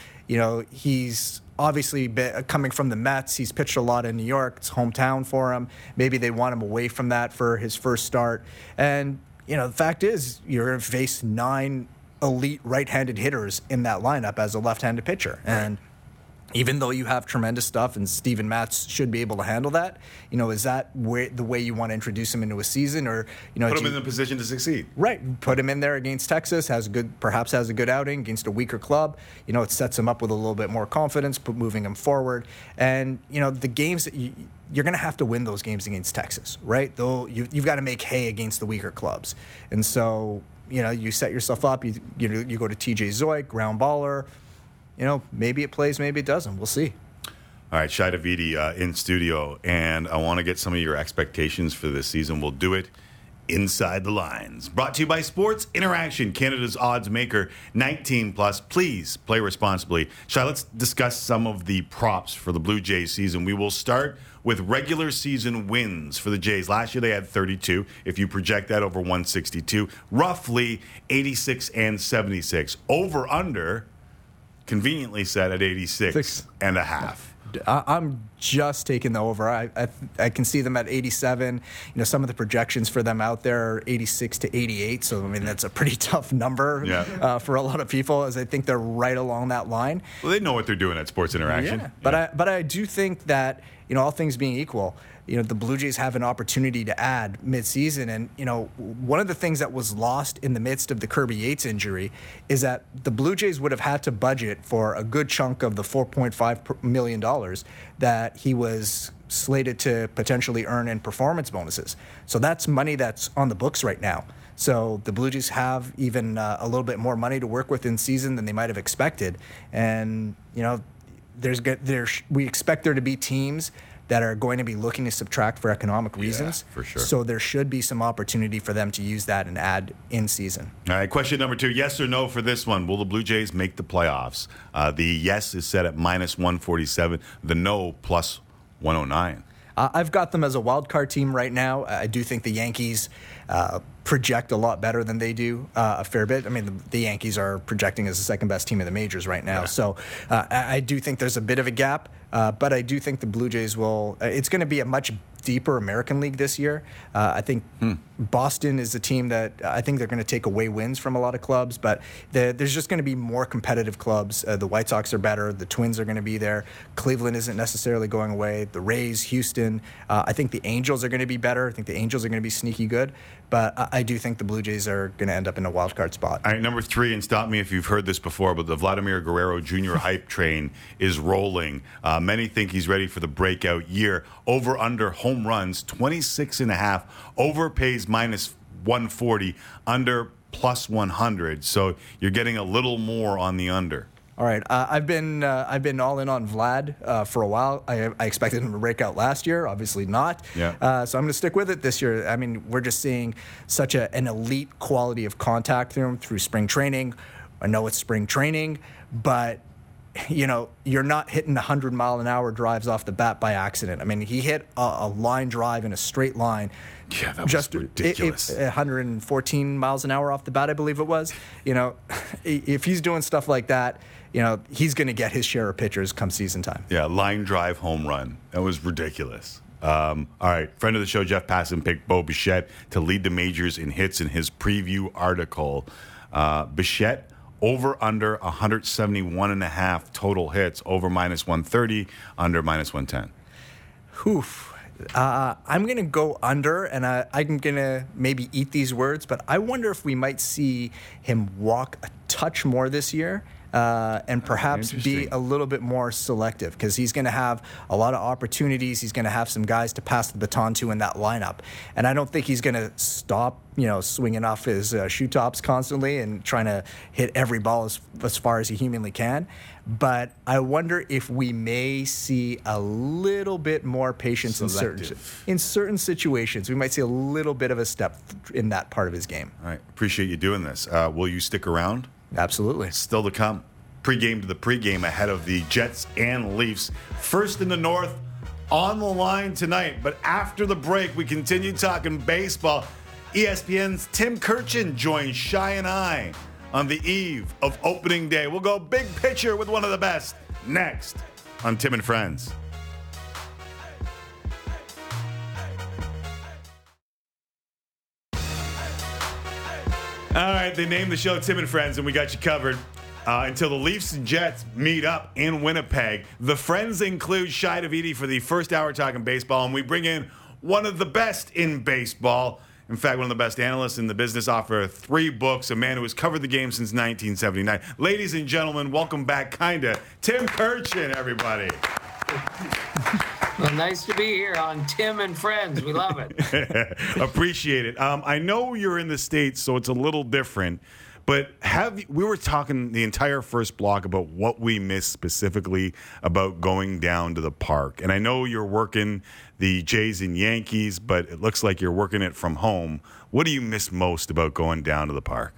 he's obviously coming from the Mets. He's pitched a lot in New York. It's hometown for him. Maybe they want him away from that for his first start. And, the fact is you're going to face 9 elite right-handed hitters in that lineup as a left-handed pitcher. Right. And even though you have tremendous stuff and Steven Matz should be able to handle that, is that the way you want to introduce him into a season? Or, put him in the position to succeed. Right. Put him in there against Texas, perhaps has a good outing against a weaker club. It sets him up with a little bit more confidence, moving him forward. And, the games that you're going to have to win those games against Texas, right? Though you've got to make hay against the weaker clubs. And so, you set yourself up, you go to TJ Zoik, ground baller. Maybe it plays, maybe it doesn't. We'll see. All right, Shai Davidi in studio, and I want to get some of your expectations for this season. We'll do it inside the lines. Brought to you by Sports Interaction, Canada's odds maker, 19+. Please play responsibly. Shai, let's discuss some of the props for the Blue Jays season. We will start with regular season wins for the Jays. Last year they had 32. If you project that over 162, roughly 86 and 76. Over under conveniently set at 86.5. I'm just taking the over. I can see them at 87. Some of the projections for them out there are 86 to 88. So, that's a pretty tough number for a lot of people, as I think they're right along that line. Well, they know what they're doing at Sports Interaction. Yeah. But I do think that, all things being equal, the Blue Jays have an opportunity to add midseason. And, one of the things that was lost in the midst of the Kirby Yates injury is that the Blue Jays would have had to budget for a good chunk of the $4.5 million that he was slated to potentially earn in performance bonuses. So that's money that's on the books right now. So the Blue Jays have even a little bit more money to work with in season than they might have expected. And, we expect there to be teams that are going to be looking to subtract for economic reasons. Yeah, for sure. So there should be some opportunity for them to use that and add in season. All right, question number 2, yes or no for this one. Will the Blue Jays make the playoffs? The yes is set at -147, the no plus 109. I've got them as a wild card team right now. I do think the Yankees project a lot better than they do a fair bit. The Yankees are projecting as the second best team in the majors right now. Yeah. So I do think there's a bit of a gap, but I do think the Blue Jays will. It's going to be a much deeper American League this year. I think Boston is a team that I think they're going to take away wins from a lot of clubs, but there's just going to be more competitive clubs. The White Sox are better. The Twins are going to be there. Cleveland isn't necessarily going away. The Rays, Houston. I think the Angels are going to be better. I think the Angels are going to be sneaky good, but I do think the Blue Jays are going to end up in a wild card spot. All right, number 3, and stop me if you've heard this before, but the Vladimir Guerrero Jr. hype train is rolling. Many think he's ready for the breakout year. Over under home runs, 26.5. Over pays -140. Under plus 100. So you're getting a little more on the under. All right, I've been all in on Vlad for a while. I expected him to break out last year, obviously not. Yeah. So I'm going to stick with it this year. We're just seeing such an elite quality of contact through him through spring training. I know it's spring training, but you're not hitting 100-mile-an-hour drives off the bat by accident. He hit a line drive in a straight line. Yeah, that was ridiculous. 114 miles an hour off the bat, I believe it was. If he's doing stuff like that, he's going to get his share of pitchers come season time. Yeah, line drive home run. That was ridiculous. All right, friend of the show, Jeff Passan, picked Bo Bichette to lead the majors in hits in his preview article. Bichette, over under 171.5 total hits, over -130, under -110. Oof. I'm going to go under, and I'm going to maybe eat these words, but I wonder if we might see him walk a touch more this year. and perhaps be a little bit more selective, because he's going to have a lot of opportunities. He's going to have some guys to pass the baton to in that lineup. And I don't think he's going to stop, swinging off his shoe tops constantly and trying to hit every ball as far as he humanly can. But I wonder if we may see a little bit more patience in certain situations. We might see a little bit of a step in that part of his game. All right. Appreciate you doing this. Will you stick around? Absolutely. Still to come. Pre-game to the pregame ahead of the Jets and Leafs. First in the North on the line tonight. But after the break, we continue talking baseball. ESPN's Tim Kurkjian joins Shy and I on the eve of opening day. We'll go big picture with one of the best next on Tim and Friends. All right, they named the show Tim and Friends, and we got you covered until the Leafs and Jets meet up in Winnipeg. The Friends include Shai Davidi for the first hour talking baseball, and we bring in one of the best in baseball. In fact, one of the best analysts in the business, author of 3 books, a man who has covered the game since 1979. Ladies and gentlemen, welcome back, kinda, Tim Kurkjian, everybody. Well, nice to be here on Tim and Friends. We love it. Appreciate it. I know you're in the States, so it's a little different. But we were talking the entire first block about what we miss specifically about going down to the park. And I know you're working the Jays and Yankees, but it looks like you're working it from home. What do you miss most about going down to the park?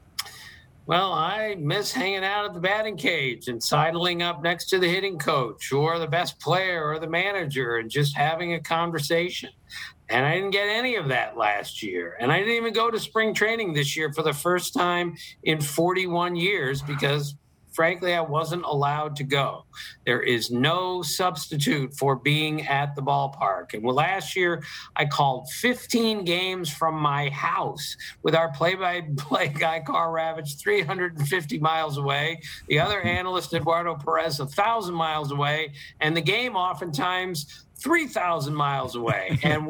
Well, I miss hanging out at the batting cage and sidling up next to the hitting coach or the best player or the manager and just having a conversation. And I didn't get any of that last year. And I didn't even go to spring training this year for the first time in 41 years because, frankly, I wasn't allowed to go. There is no substitute for being at the ballpark. And last year, I called 15 games from my house with our play-by-play guy, Carl Ravitch, 350 miles away. The other analyst, Eduardo Perez, 1,000 miles away. And the game oftentimes 3,000 miles away. And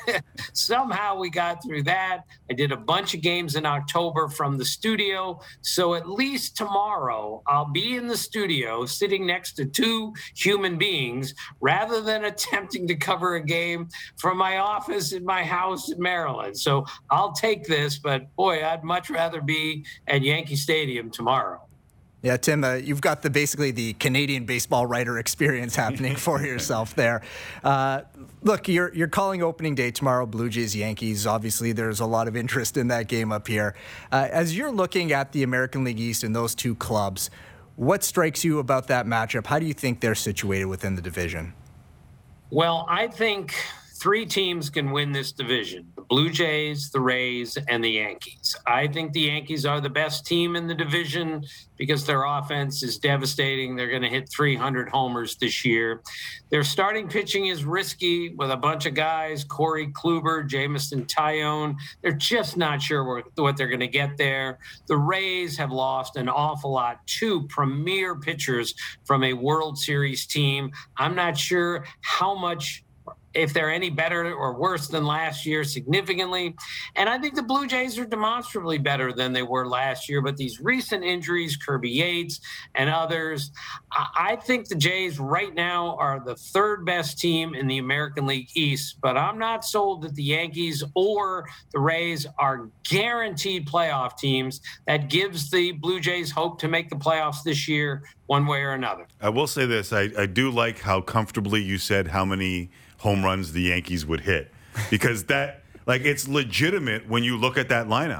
somehow we got through that. I did a bunch of games in October from the studio. So at least tomorrow I'll be in the studio sitting next to 2 human beings rather than attempting to cover a game from my office in my house in Maryland. So I'll take this, but boy, I'd much rather be at Yankee Stadium tomorrow. Yeah, Tim, you've got basically the Canadian baseball writer experience happening for yourself there. Look, you're calling opening day tomorrow, Blue Jays, Yankees. Obviously, there's a lot of interest in that game up here. As you're looking at the American League East and those 2 clubs, what strikes you about that matchup? How do you think they're situated within the division? Well, I think 3 teams can win this division: the Blue Jays, the Rays, and the Yankees. I think the Yankees are the best team in the division because their offense is devastating. They're going to hit 300 homers this year. Their starting pitching is risky with a bunch of guys, Corey Kluber, Jameson Taillon. They're just not sure what they're going to get there. The Rays have lost an awful lot. 2 premier pitchers from a World Series team. I'm not sure how much, if they're any better or worse than last year, significantly. And I think the Blue Jays are demonstrably better than they were last year. But these recent injuries, Kirby Yates and others, I think the Jays right now are the 3rd best team in the American League East. But I'm not sold that the Yankees or the Rays are guaranteed playoff teams. That gives the Blue Jays hope to make the playoffs this year one way or another. I will say this. I do like how comfortably you said how many home runs the Yankees would hit, because it's legitimate when you look at that lineup.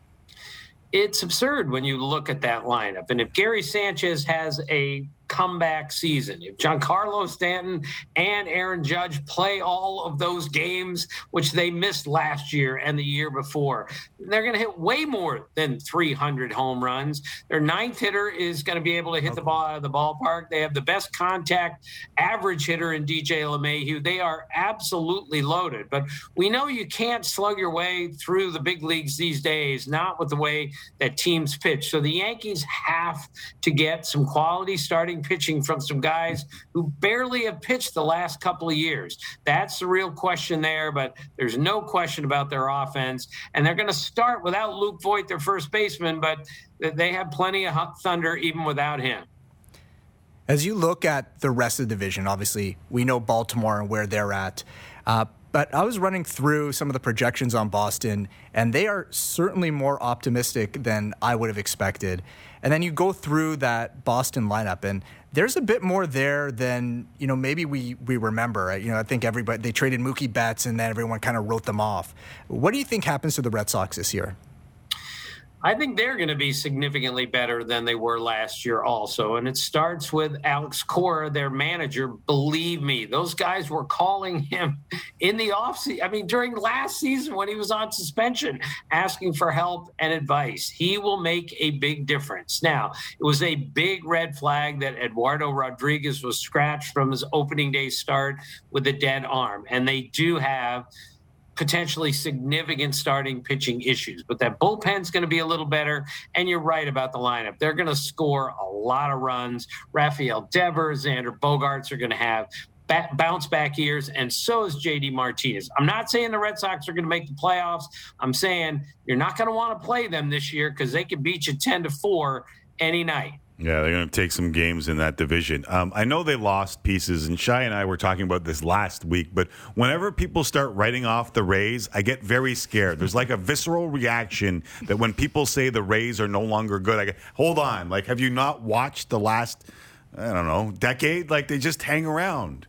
It's absurd when you look at that lineup. And if Gary Sanchez has a comeback season, if Giancarlo Stanton and Aaron Judge play all of those games, which they missed last year and the year before, they're going to hit way more than 300 home runs. Their 9th hitter is going to be able to hit the ball out of the ballpark. They have the best contact average hitter in DJ LeMahieu. They are absolutely loaded. But we know you can't slug your way through the big leagues these days, not with the way that teams pitch. So the Yankees have to get some quality starting pitching from some guys who barely have pitched the last couple of years. That's the real question there, but there's no question about their offense. And they're going to start without Luke Voit, their first baseman, but they have plenty of thunder even without him. As you look at the rest of the division, obviously we know Baltimore and where they're at. But I was running through some of the projections on Boston, and they are certainly more optimistic than I would have expected. And then you go through that Boston lineup, and there's a bit more there than, maybe we remember. I think they traded Mookie Betts, and then everyone kind of wrote them off. What do you think happens to the Red Sox this year? I think they're going to be significantly better than they were last year also. And it starts with Alex Cora, their manager. Believe me, those guys were calling him in the offseason. During last season when he was on suspension, asking for help and advice. He will make a big difference. Now, it was a big red flag that Eduardo Rodriguez was scratched from his opening day start with a dead arm. And they do have potentially significant starting pitching issues, but that bullpen's going to be a little better. And you're right about the lineup. They're going to score a lot of runs. Rafael Devers, Xander Bogaerts are going to have bounce back years, and so is JD Martinez. I'm not saying the Red Sox are going to make the playoffs. I'm saying you're not going to want to play them this year because they can beat you 10-4 any night. Yeah, they're going to take some games in that division. I know they lost pieces, and Shai and I were talking about this last week, but whenever people start writing off the Rays, I get very scared. There's like a visceral reaction that when people say the Rays are no longer good, I go, hold on. Like, have you not watched the last, decade? Like, they just hang around.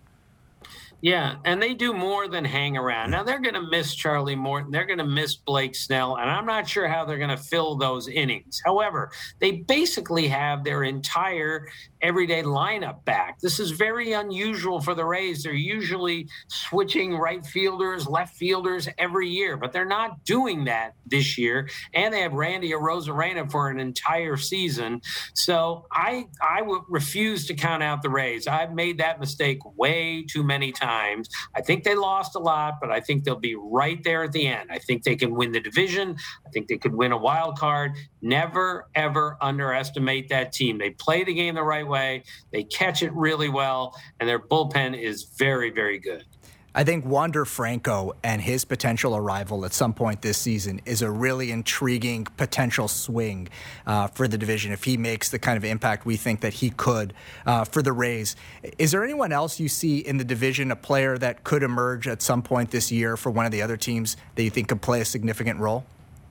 Yeah, and they do more than hang around. Now, they're going to miss Charlie Morton. They're going to miss Blake Snell, and I'm not sure how they're going to fill those innings. However, they basically have their entire everyday lineup back. This is very unusual for the Rays. They're usually switching right fielders, left fielders every year, but they're not doing that this year. And they have Randy Arozarena for an entire season. So I would refuse to count out the Rays. I've made that mistake way too many times. I think they lost a lot, but I think they'll be right there at the end. I think they can win the division. I think they could win a wild card. Never, ever underestimate that team. They play the game the right way. They catch it really well, and their bullpen is very, very good. I think Wander Franco and his potential arrival at some point this season is a really intriguing potential swing for the division if he makes the kind of impact we think that he could for the Rays. Is there anyone else you see in the division, a player that could emerge at some point this year for one of the other teams that you think could play a significant role?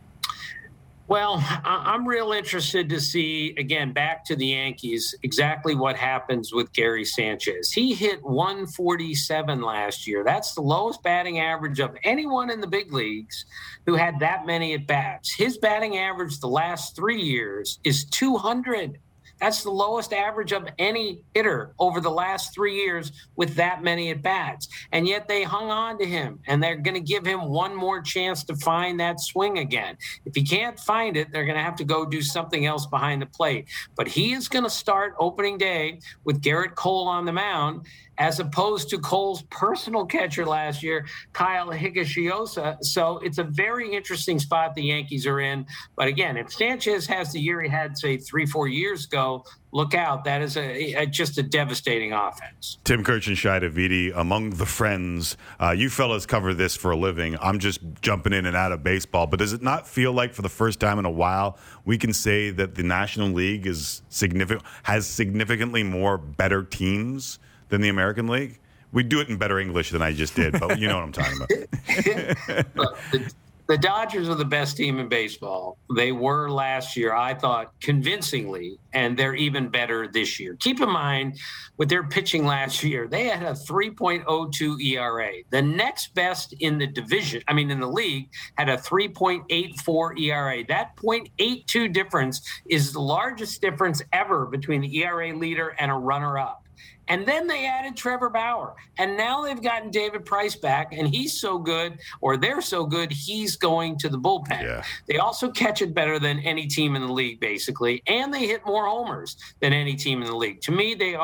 Well, I'm real interested to see, again, back to the Yankees, exactly what happens with Gary Sanchez. He hit 147 last year. That's the lowest batting average of anyone in the big leagues who had that many at-bats. His batting average the last 3 years is 200. That's the lowest average of any hitter over the last 3 years with that many at-bats. And yet they hung on to him, and they're going to give him one more chance to find that swing again. If he can't find it, they're going to have to go do something else behind the plate. But he is going to start opening day with Garrett Cole on the mound, as opposed to Cole's personal catcher last year, Kyle Higashioka. So it's a very interesting spot the Yankees are in. But again, if Sanchez has the year he had, say, 3-4 years ago, look out. That is just a devastating offense. Tim Kirch and Shai Davidi, among the friends. You fellas cover this for a living. I'm just jumping in and out of baseball. But does it not feel like for the first time in a while we can say that the National League has significantly more better teams than the American League? We do it in better English than I just did, but you know what I'm talking about. Look, the Dodgers are the best team in baseball. They were last year, I thought, convincingly, and they're even better this year. Keep in mind, with their pitching last year, they had a 3.02 ERA. The next best in the division, in the league, had a 3.84 ERA. That 0.82 difference is the largest difference ever between the ERA leader and a runner-up. And then they added Trevor Bauer. And now they've gotten David Price back, and he's so good, or they're so good, he's going to the bullpen. Yeah. They also catch it better than any team in the league, basically, and they hit more homers than any team in the league. To me, they are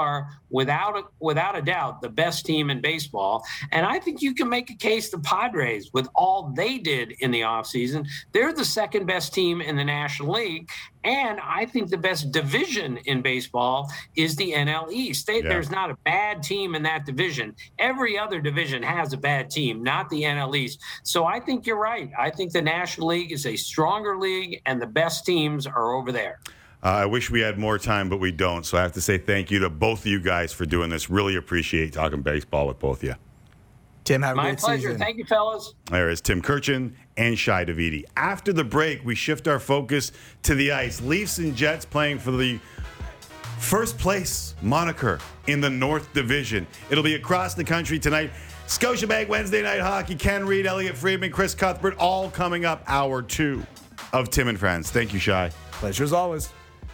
without a doubt, the best team in baseball. And I think you can make a case the Padres, with all they did in the offseason, they're the second best team in the National League. And I think the best division in baseball is the NL East. There's not a bad team in that division. Every other division has a bad team, not the NL East. So I think you're right. I think the National League is a stronger league, and the best teams are over there. I wish we had more time, but we don't. So I have to say thank you to both of you guys for doing this. Really appreciate talking baseball with both of you. Tim, have a My great pleasure. season. Thank you, fellas. There is Tim Kirchin and Shai Davidi. After the break, we shift our focus to the ice. Leafs and Jets playing for the first place moniker in the North Division. It'll be across the country tonight. Scotiabank Wednesday Night Hockey. Ken Reed, Elliot Friedman, Chris Cuthbert, all coming up hour 2 of Tim and Friends. Thank you, Shai. Pleasure as always.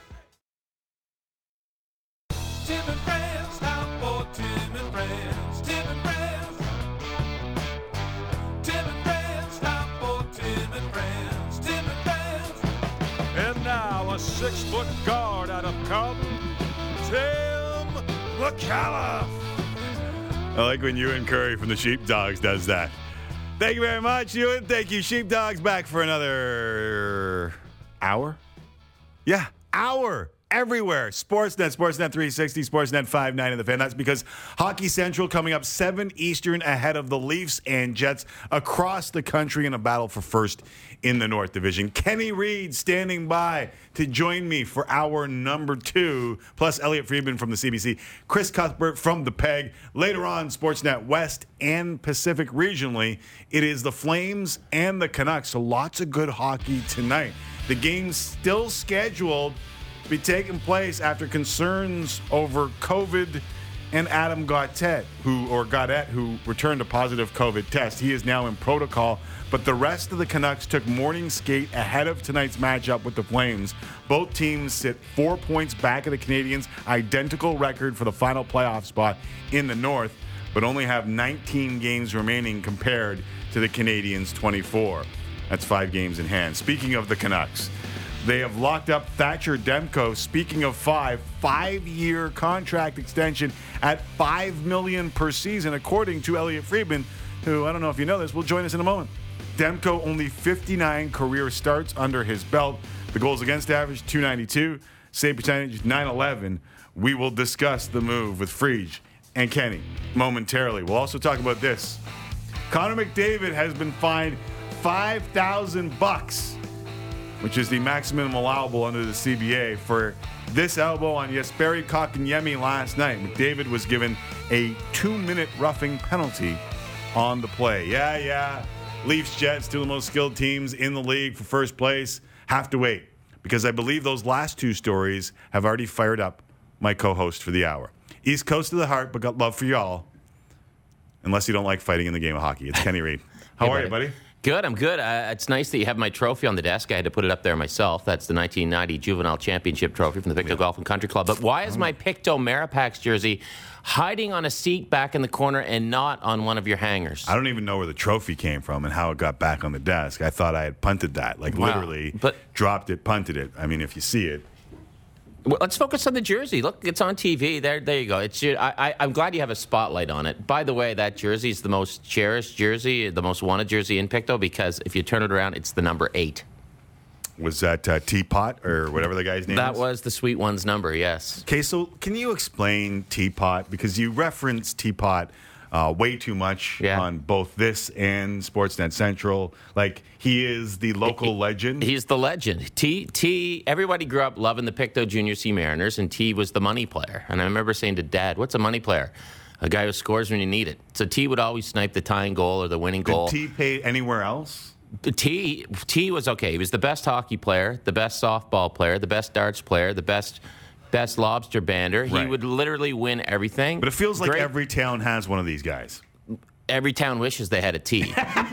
Tim and Friends, time for Tim and Friends. Tim and Friends. Tim and Friends, time for Tim and Friends. Tim and Friends. And now a 6-foot guard out of Carlton, Tim McAuliffe. I like when Ewan Curry from the Sheepdogs does that. Thank you very much, Ewan. Thank you, Sheepdogs. Back for another hour? Yeah, hour. Everywhere. Sportsnet, Sportsnet 360, Sportsnet 590 in the Fan. That's because Hockey Central coming up 7 Eastern ahead of the Leafs and Jets across the country in a battle for first in the North Division. Kenny Reed standing by to join me for hour number 2, plus Elliot Friedman from the CBC, Chris Cuthbert from the PEG. Later on, Sportsnet West and Pacific regionally, it is the Flames and the Canucks. So lots of good hockey tonight. The game's still scheduled to be taking place after concerns over COVID and Adam Gaudette, who returned a positive COVID test. He is now in protocol, but the rest of the Canucks took morning skate ahead of tonight's matchup with the Flames. Both teams sit 4 points back of the Canadiens' identical record for the final playoff spot in the North, but only have 19 games remaining compared to the Canadiens' 24. That's 5 games in hand. Speaking of the Canucks, they have locked up Thatcher Demko. Speaking of 5-year contract extension at $5 million per season, according to Elliot Friedman, who, I don't know if you know this, will join us in a moment. Demko only 59 career starts under his belt. The goals against average, .292. Save percentage, .911. We will discuss the move with Friedge and Kenny momentarily. We'll also talk about this. Connor McDavid has been fined $5,000, which is the maximum allowable under the CBA, for this elbow on Jesperi Kotkaniemi last night. McDavid was given a 2-minute roughing penalty on the play. Yeah. Leafs, Jets, 2 of the most skilled teams in the league for first place. Have to wait, because I believe those last 2 stories have already fired up my co-host for the hour. East Coast of the heart, but got love for y'all. Unless you don't like fighting in the game of hockey. It's Kenny Reed. How are you, buddy? Good, I'm good. It's nice that you have my trophy on the desk. I had to put it up there myself. That's the 1990 Juvenile Championship Trophy from the Pictou Golf and Country Club. But why is my Pictou Maripax jersey hiding on a seat back in the corner and not on one of your hangers? I don't even know where the trophy came from and how it got back on the desk. I thought I had punted that. Literally dropped it, punted it. I mean, if you see it. Well, let's focus on the jersey. Look, it's on TV. There you go. I'm glad you have a spotlight on it. By the way, that jersey is the most cherished jersey, the most wanted jersey in Pictou, because if you turn it around, it's the number 8. Was that Teapot or whatever the guy's name is? That was the Sweet One's number, yes. Okay, so can you explain Teapot? Because you referenced Teapot way too much on both this and Sportsnet Central. He is the local legend. He's the legend. T. Everybody grew up loving the Pictou Junior C Mariners, and T was the money player. And I remember saying to Dad, "What's a money player?" A guy who scores when you need it. So T would always snipe the tying goal or the winning goal. Did T pay anywhere else? T was okay. He was the best hockey player, the best softball player, the best darts player, the best lobster bander. Right. He would literally win everything. But it feels like every town has one of these guys. Every town wishes they had a T.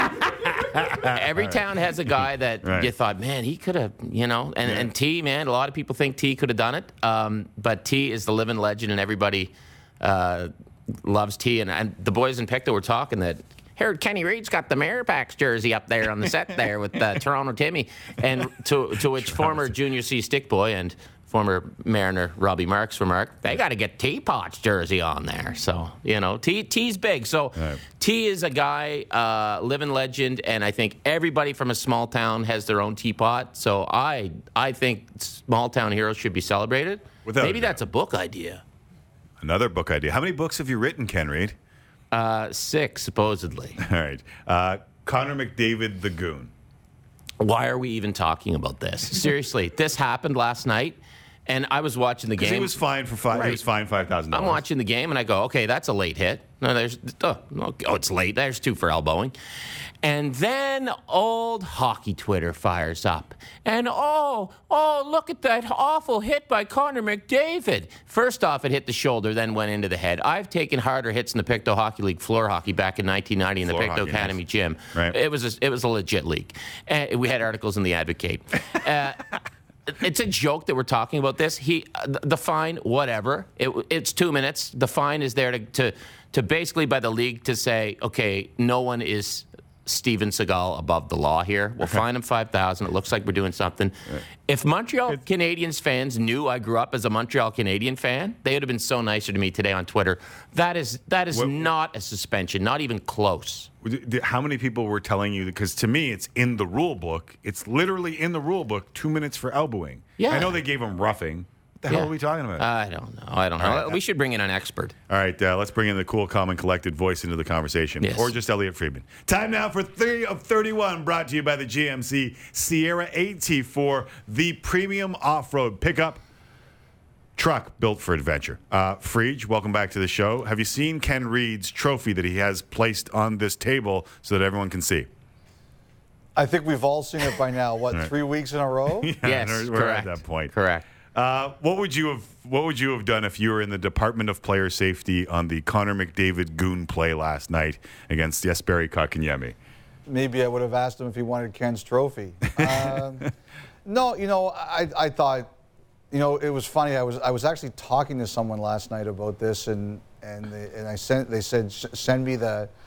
Every town has a guy that you thought, man, he could have, and T, man, a lot of people think T could have done it. But T is the living legend, and everybody loves T. And the boys in Pictou were talking that, heard Kenny Reed's got the Miramax jersey up there on the set there with Toronto Timmy. And to which former Junior C stick boy and former Mariner Robbie Marks remarked, they got to get Teapot's jersey on there. So, T's big. So right. T is a guy, living legend, and I think everybody from a small town has their own Teapot. So I think small town heroes should be celebrated. Maybe that's a book idea. Another book idea. How many books have you written, Ken Reed? 6, supposedly. All right. Connor McDavid, the Goon. Why are we even talking about this? Seriously, this happened last night. And I was watching the game. He was fined for He was fined $5,000. I'm watching the game, and I go, okay, that's a late hit. No, it's late. There's 2 for elbowing. And then old hockey Twitter fires up. And, look at that awful hit by Connor McDavid. First off, it hit the shoulder, then went into the head. I've taken harder hits in the Pictou Hockey League floor hockey back in 1990 in the Pictou Academy gym. Right. It was a legit league. We had articles in the Advocate. It's a joke that we're talking about this. The fine, whatever. It's 2 minutes. The fine is there to basically by the league to say, okay, no one is Steven Seagal above the law here. We'll fine him $5,000. It looks like we're doing something. Right. If Montreal Canadiens fans knew I grew up as a Montreal Canadian fan, they would have been so nicer to me today on Twitter. That is not a suspension, not even close. How many people were telling you? Because to me, it's in the rule book. It's literally in the rule book. 2 minutes for elbowing. Yeah. I know they gave him roughing. What the hell are we talking about? I don't know. Right. We should bring in an expert. All right, let's bring in the cool, calm, and collected voice into the conversation. Yes. Or just Elliot Friedman. Time now for 3 of 31, brought to you by the GMC Sierra AT4, the premium off-road pickup truck built for adventure. Friedge, welcome back to the show. Have you seen Ken Reed's trophy that he has placed on this table so that everyone can see? I think we've all seen it by now. What, right. 3 weeks in a row? Yes, we're correct. at that point. Correct. What would you have done if you were in the Department of Player Safety on the Connor McDavid Goon play last night against Jesperi Kotkaniemi? Maybe I would have asked him if he wanted Ken's trophy. No, I thought, it was funny. I was actually talking to someone last night about this, and they said send me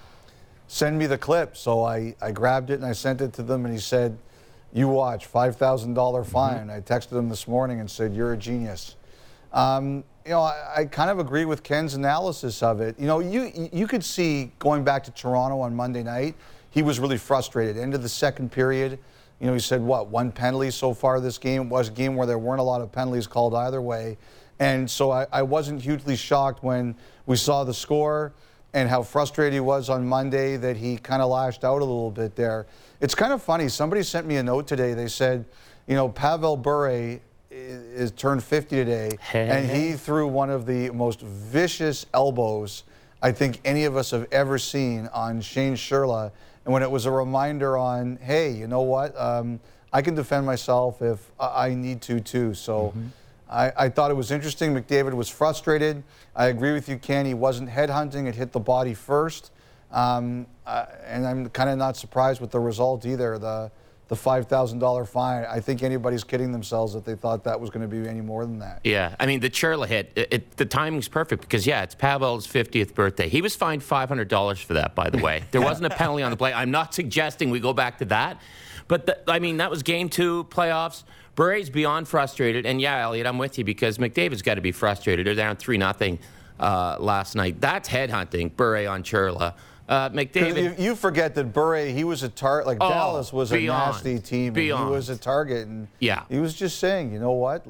the clip. So I grabbed it and I sent it to them, and he said, you watch, $5,000 fine. Mm-hmm. I texted him this morning and said, you're a genius. I kind of agree with Ken's analysis of it. You could see going back to Toronto on Monday night, he was really frustrated. End of the second period, he said, 1 penalty so far this game. It was a game where there weren't a lot of penalties called either way. And so I wasn't hugely shocked when we saw the score and how frustrated he was on Monday that he kind of lashed out a little bit there. It's kind of funny. Somebody sent me a note today. They said, Pavel Bure is turned 50 today, and he threw one of the most vicious elbows I think any of us have ever seen on Shane Sherla. And when it was a reminder on, hey, you know what? I can defend myself if I need to, too. So I thought it was interesting. McDavid was frustrated. I agree with you, Ken. He wasn't headhunting. It hit the body first. And I'm kind of not surprised with the result either, the $5,000 fine. I think anybody's kidding themselves if they thought that was going to be any more than that. Yeah, I mean, the Churla hit, the timing's perfect because, it's Pavel's 50th birthday. He was fined $500 for that, by the way. There wasn't a penalty on the play. I'm not suggesting we go back to that. But, that was Game 2, playoffs. Bure's beyond frustrated. And, Elliot, I'm with you because McDavid's got to be frustrated. They're down 3-0 last night. That's headhunting, Bure on Churla. McDavid. You forget that Bure, he was a target. Dallas was a nasty team. And he was a target. And he was just saying, you know what?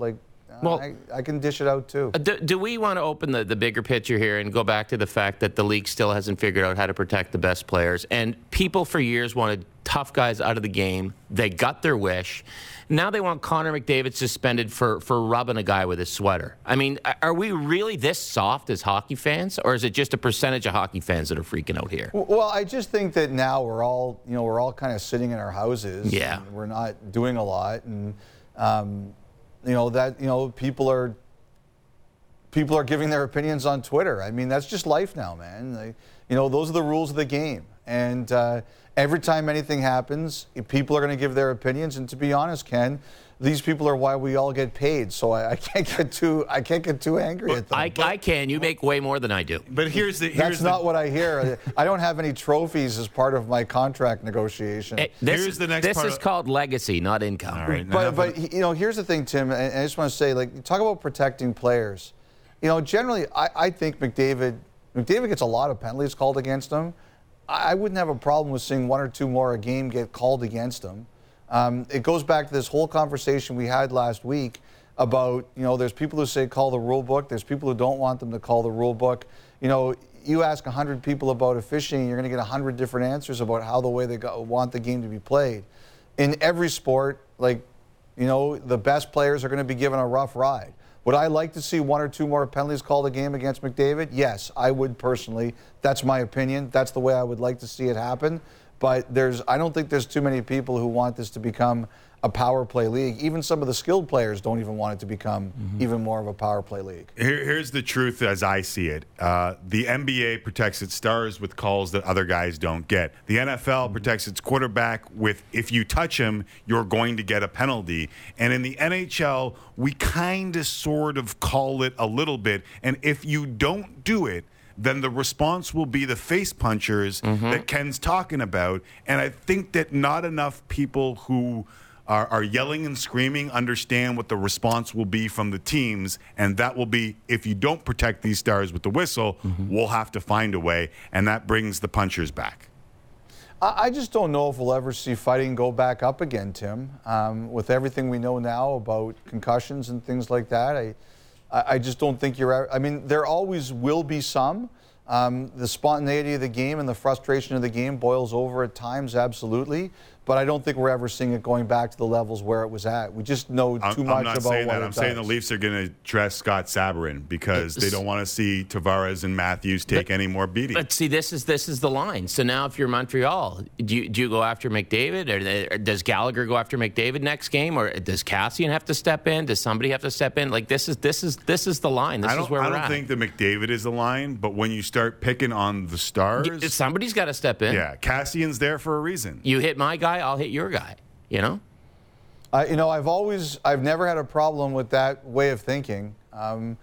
I can dish it out too. Do we want to open the bigger picture here and go back to the fact that the league still hasn't figured out how to protect the best players? And people for years wanted tough guys out of the game. They got their wish. Now they want Connor McDavid suspended for rubbing a guy with his sweater. I mean, are we really this soft as hockey fans, or is it just a percentage of hockey fans that are freaking out here? Well, I just think that now we're all kind of sitting in our houses. Yeah, and we're not doing a lot, and people are giving their opinions on Twitter. I mean, that's just life now, man. Those are the rules of the game, and every time anything happens, people are going to give their opinions. And to be honest, Ken, these people are why we all get paid. So I can't get too angry at them. I can. You make way more than I do. But That's not what I hear. I don't have any trophies as part of my contract negotiation. This is called legacy, not income. All right, But here's the thing, Tim, and I just want to say, talk about protecting players. Generally, I think McDavid gets a lot of penalties called against him. I wouldn't have a problem with seeing one or two more a game get called against him. It goes back to this whole conversation we had last week about, there's people who say call the rule book. There's people who don't want them to call the rule book. You ask 100 people about officiating, you're going to get 100 different answers about how the way they want the game to be played. In every sport, the best players are going to be given a rough ride. Would I like to see one or two more penalties called a game against McDavid? Yes, I would personally. That's my opinion. That's the way I would like to see it happen. But I don't think there's too many people who want this to become a power play league. Even some of the skilled players don't even want it to become even more of a power play league. Here's the truth as I see it. The NBA protects its stars with calls that other guys don't get. The NFL protects its quarterback with, if you touch him, you're going to get a penalty. And in the NHL, we kind of sort of call it a little bit. And if you don't do it, then the response will be the face punchers that Ken's talking about. And I think that not enough people who are yelling and screaming understand what the response will be from the teams, and that will be, if you don't protect these stars with the whistle, we'll have to find a way, and that brings the punchers back. I just don't know if we'll ever see fighting go back up again, Tim. With everything we know now about concussions and things like that, I just don't think there always will be some. The spontaneity of the game and the frustration of the game boils over at times, absolutely. But I don't think we're ever seeing it going back to the levels where it was at. We just know too much about what it does. I'm saying the Leafs are going to dress Scott Sabourin because they don't want to see Tavares and Matthews take any more beating. But see, this is the line. So now if you're Montreal, do you go after McDavid? Or does Gallagher go after McDavid next game? Or does Cassian have to step in? Does somebody have to step in? This is the line. This is where we're at. I don't think that McDavid is the line, but when you start picking on the stars, somebody's got to step in. Yeah, Cassian's there for a reason. You hit my guy, I'll hit your guy. I've never had a problem with that way of thinking. I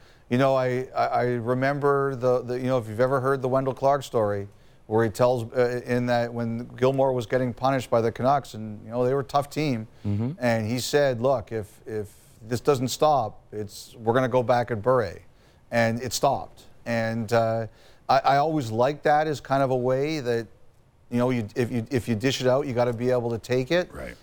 remember if you've ever heard the Wendell Clark story, where he tells in that when Gilmore was getting punished by the Canucks, and they were a tough team, and he said, "Look, if this doesn't stop, we're going to go back at Bure," and it stopped. And I always liked that as kind of a way that. If you dish it out, you got to be able to take it. Right.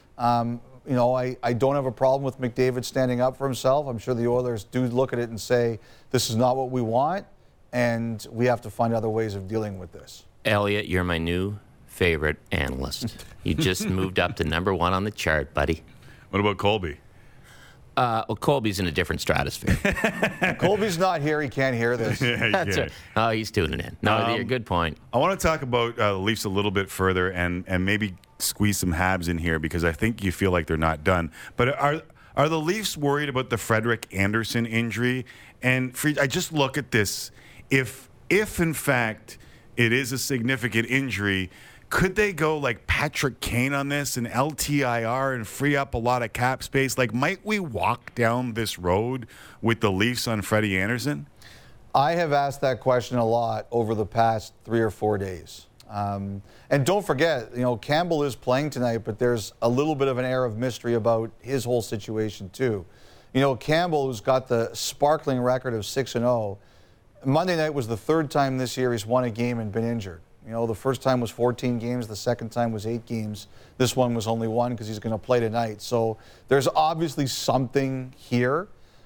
I don't have a problem with McDavid standing up for himself. I'm sure the Oilers do look at it and say, this is not what we want, and we have to find other ways of dealing with this. Elliot, you're my new favorite analyst. You just moved up to number 1 on the chart, buddy. What about Colby? Colby's in a different stratosphere. Colby's not here. He can't hear this. That's right. Oh, he's tuning in. No, good point. I want to talk about the Leafs a little bit further and maybe squeeze some Habs in here because I think you feel like they're not done. But are the Leafs worried about the Frederik Andersen injury? And I just look at this. If in fact it is a significant injury, could they go like Patrick Kane on this and LTIR and free up a lot of cap space? Might we walk down this road with the Leafs on Freddie Andersen? I have asked that question a lot over the past 3 or 4 days. And don't forget, Campbell is playing tonight, but there's a little bit of an air of mystery about his whole situation too. Campbell, who's got the sparkling record of 6-0, Monday night was the 3rd time this year he's won a game and been injured. The first time was 14 games. The second time was 8 games. This one was only 1 because he's going to play tonight. So there's obviously something here.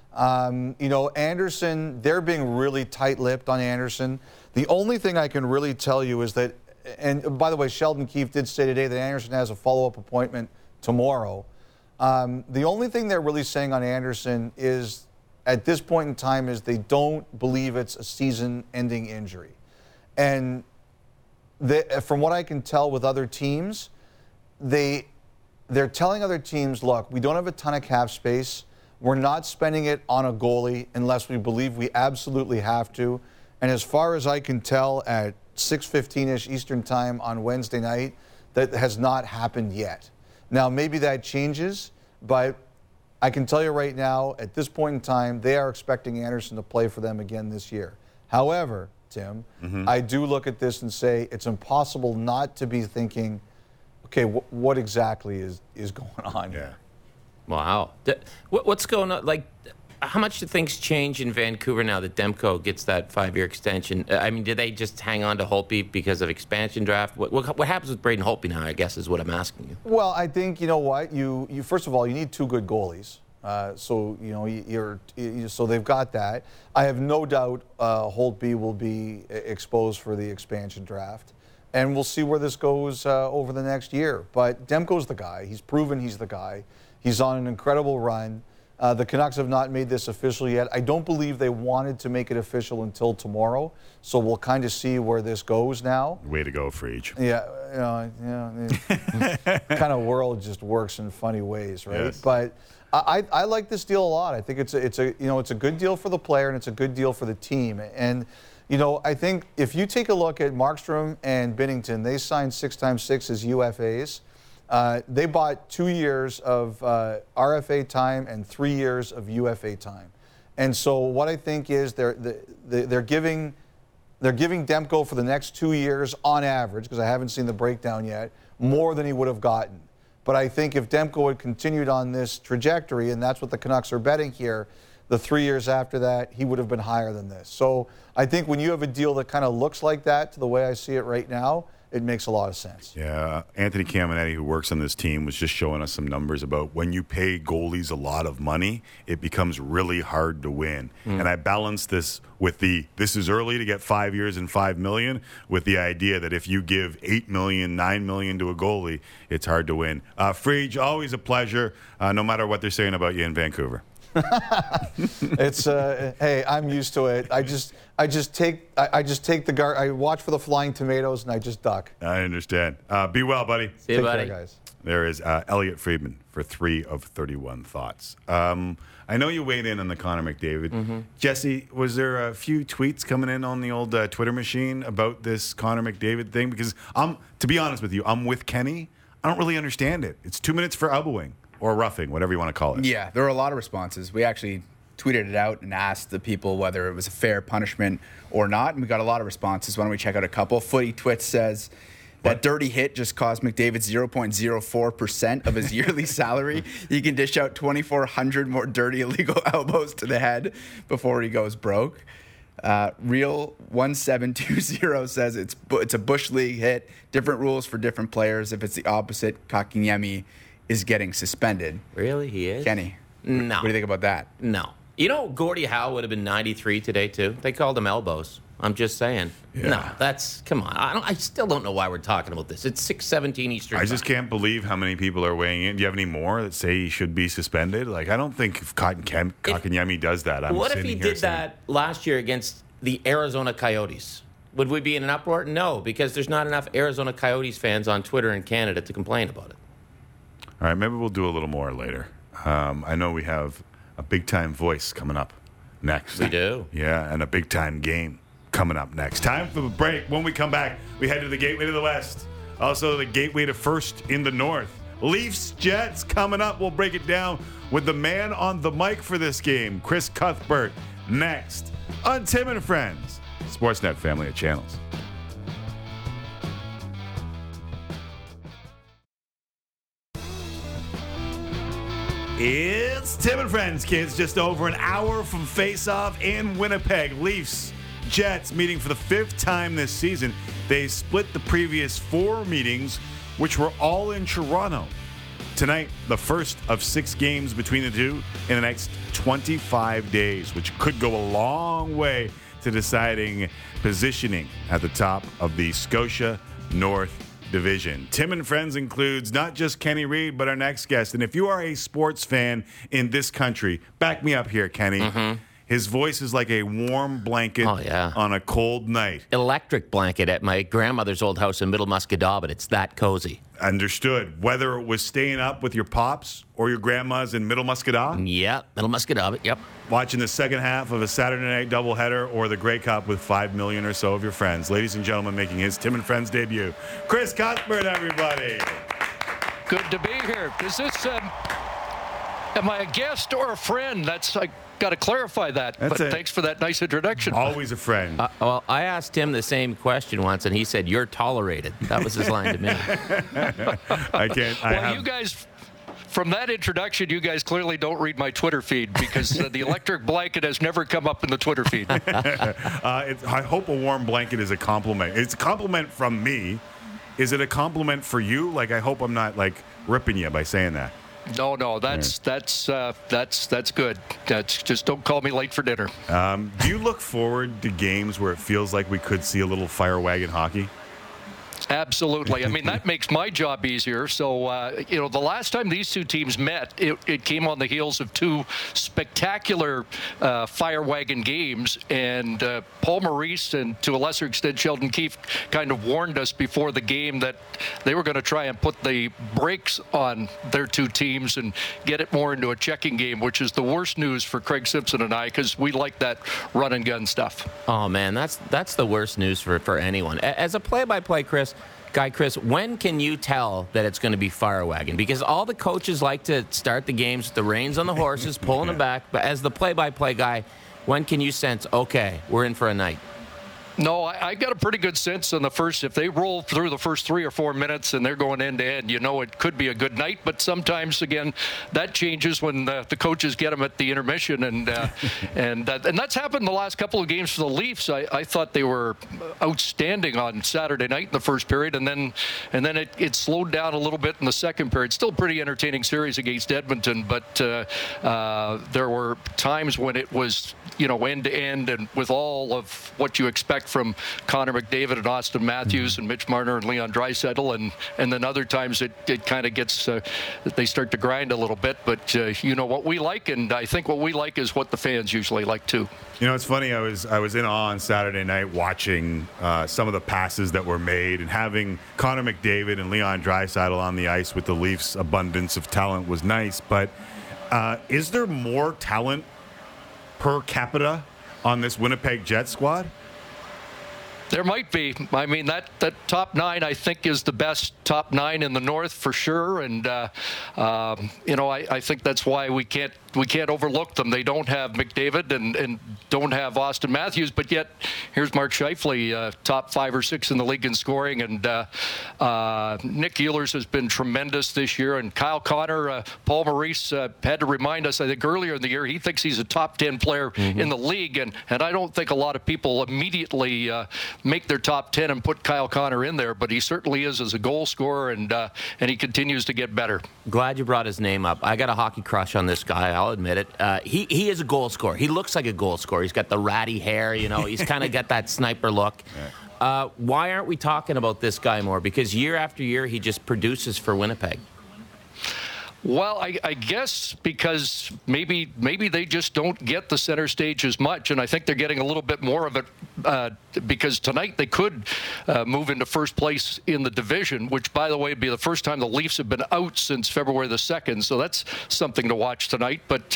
Andersen, they're being really tight-lipped on Andersen. The only thing I can really tell you is that, and by the way, Sheldon Keefe did say today that Andersen has a follow-up appointment tomorrow. The only thing they're really saying on Andersen is, at this point in time, is they don't believe it's a season-ending injury. And from what I can tell with other teams, they're telling other teams, look, we don't have a ton of cap space. We're not spending it on a goalie unless we believe we absolutely have to. And as far as I can tell, at 6:15-ish Eastern time on Wednesday night, that has not happened yet. Now, maybe that changes, but I can tell you right now, at this point in time, they are expecting Anderson to play for them again this year. However, Tim, I do look at this and say it's impossible not to be thinking, okay, what exactly is going on here? Wow. What's going on? Like, how much do things change in Vancouver now that Demko gets that 5-year extension? I mean, do they just hang on to Holtby because of expansion draft? What happens with Braden Holtby now, I guess, is what I'm asking you. Well, I think, you know what, you first of all, you need 2 good goalies. So, you know, so they've got that. I have no doubt Holtby will be exposed for the expansion draft. And we'll see where this goes over the next year. But Demko's the guy. He's proven he's the guy. He's on an incredible run. The Canucks have not made this official yet. I don't believe they wanted to make it official until tomorrow. So we'll kind of see where this goes now. Way to go, Frege. Yeah, kind of world just works in funny ways, right? Yes. But I like this deal a lot. I think it's a good deal for the player and it's a good deal for the team. And you know, I think if you take a look at Markstrom and Binnington, they signed 6x6 as UFAs. They bought 2 years of RFA time and 3 years of UFA time. And so what I think is they're giving Demko for the next 2 years on average, because I haven't seen the breakdown yet, more than he would have gotten. But I think if Demko had continued on this trajectory, and that's what the Canucks are betting here, the 3 years after that, he would have been higher than this. So I think when you have a deal that kind of looks like that, to the way I see it right now, it makes a lot of sense. Yeah, Anthony Caminetti, who works on this team, was just showing us some numbers about when you pay goalies a lot of money, it becomes really hard to win. And I balance this with this is early to get 5 years and $5 million, with the idea that if you give $8 million, $9 million to a goalie, it's hard to win. Frege, always a pleasure, no matter what they're saying about you in Vancouver. It's hey, I'm used to it. I just take the guard. I watch for the flying tomatoes and I just duck. I understand. Be well, buddy. See you, buddy. Care, guys. There is Elliot Friedman for 3 of 31 thoughts. I know you weighed in on the Connor McDavid. Jesse, was there a few tweets coming in on the old Twitter machine about this Connor McDavid thing? Because to be honest with you, I'm with Kenny. I don't really understand it. It's 2 minutes for elbowing. Or roughing, whatever you want to call it. Yeah, there were a lot of responses. We actually tweeted it out and asked the people whether it was a fair punishment or not, and we got a lot of responses. Why don't we check out a couple? Footy Twits says that dirty hit just cost McDavid 0.04% of his yearly salary. He can dish out 2,400 more dirty illegal elbows to the head before he goes broke. Real 1720 says it's a Bush League hit. Different rules for different players. If it's the opposite, Kotkaniemi is getting suspended. Really? He is? Kenny. No. What do you think about that? No. You know, Gordie Howe would have been 93 today, too. They called him elbows. I'm just saying. Yeah. No, come on. I still don't know why we're talking about this. It's 6:17 Eastern I just can't believe how many people are weighing in. Do you have any more that say he should be suspended? Like, I don't think if Kotkaniemi does that. What if he did that last year against the Arizona Coyotes? Would we be in an uproar? No, because there's not enough Arizona Coyotes fans on Twitter in Canada to complain about it. All right, maybe we'll do a little more later. I know we have a big-time voice coming up next. We do. Yeah, and a big-time game coming up next. Time for the break. When we come back, we head to the Gateway to the West. Also, the Gateway to First in the North. Leafs, Jets coming up. We'll break it down with the man on the mic for this game, Chris Cuthbert, next on Tim and Friends, Sportsnet family of channels. It's Tim and Friends, kids. Just over an hour from face-off in Winnipeg. Leafs, Jets meeting for the 5th time this season. They split the previous 4 meetings, which were all in Toronto. Tonight, the first of 6 games between the two in the next 25 days, which could go a long way to deciding positioning at the top of the Scotia North Division. Tim and Friends includes not just Kenny Reed, but our next guest. And if you are a sports fan in this country, back me up here, Kenny. His voice is like a warm blanket on a cold night. Electric blanket at my grandmother's old house in Middle Muscadaw, it's that cozy. Understood. Whether it was staying up with your pops or your grandmas in Middle Muscadaw? Yeah, Middle Muscadaw, yep. Watching the second half of a Saturday night doubleheader or the Grey Cup with 5 million or so of your friends. Ladies and gentlemen, making his Tim and Friends debut, Chris, Cuthbert, everybody. Good to be here. Does this Am I a guest or a friend? I got to clarify that. Thanks for that nice introduction. Always a friend. Well, I asked him the same question once, and he said, "You're tolerated." That was his line to me. You guys, from that introduction, you guys clearly don't read my Twitter feed because the electric blanket has never come up in the Twitter feed. I hope a warm blanket is a compliment. It's a compliment from me. Is it a compliment for you? Like, I hope I'm not ripping you by saying that. No, that's good. Just don't call me late for dinner. Do you look forward to games where it feels like we could see a little fire wagon hockey? Absolutely. I mean, that makes my job easier. So, the last time these two teams met, it came on the heels of two spectacular fire wagon games. And Paul Maurice and, to a lesser extent, Sheldon Keefe kind of warned us before the game that they were going to try and put the brakes on their two teams and get it more into a checking game, which is the worst news for Craig Simpson and I because we like that run and gun stuff. Oh, man, that's the worst news for anyone. As a play-by-play, Chris, when can you tell that it's going to be fire wagon? Because all the coaches like to start the games with the reins on the horses, pulling them back. But as the play-by-play guy, when can you sense, okay, we're in for a night? No, I got a pretty good sense on the first. If they roll through the first 3 or 4 minutes and they're going end to end, it could be a good night. But sometimes, again, that changes when the coaches get them at the intermission, and that's happened the last couple of games for the Leafs. I thought they were outstanding on Saturday night in the first period, and then it slowed down a little bit in the second period. Still pretty entertaining series against Edmonton, but there were times when it was end to end, and with all of what you expect from Connor McDavid and Austin Matthews and Mitch Marner and Leon Draisaitl, and then other times it kind of gets they start to grind a little bit. But what we like, and I think what we like is what the fans usually like too. It's funny. I was in awe on Saturday night watching some of the passes that were made, and having Connor McDavid and Leon Draisaitl on the ice with the Leafs' abundance of talent was nice. But is there more talent per capita on this Winnipeg Jets squad? There might be. I mean, that top 9, I think, is the best top 9 in the North for sure. And, I think that's why we can't overlook them. They don't have McDavid and don't have Austin Matthews, but yet here's Mark Scheifele, top 5 or 6 in the league in scoring. And Nick Ehlers has been tremendous this year. And Kyle Connor, Paul Maurice had to remind us, I think, earlier in the year, he thinks he's a top 10 player in the league. And I don't think a lot of people immediately make their top 10 and put Kyle Connor in there, but he certainly is as a goal scorer, and he continues to get better. Glad you brought his name up. I got a hockey crush on this guy. I'll admit it. He is a goal scorer. He looks like a goal scorer. He's got the ratty hair. He's kind of got that sniper look. Why aren't we talking about this guy more? Because year after year, he just produces for Winnipeg. Well, I guess because maybe they just don't get the center stage as much, and I think they're getting a little bit more of it because tonight they could move into first place in the division, which, by the way, would be the first time the Leafs have been out since February the 2nd, so that's something to watch tonight. But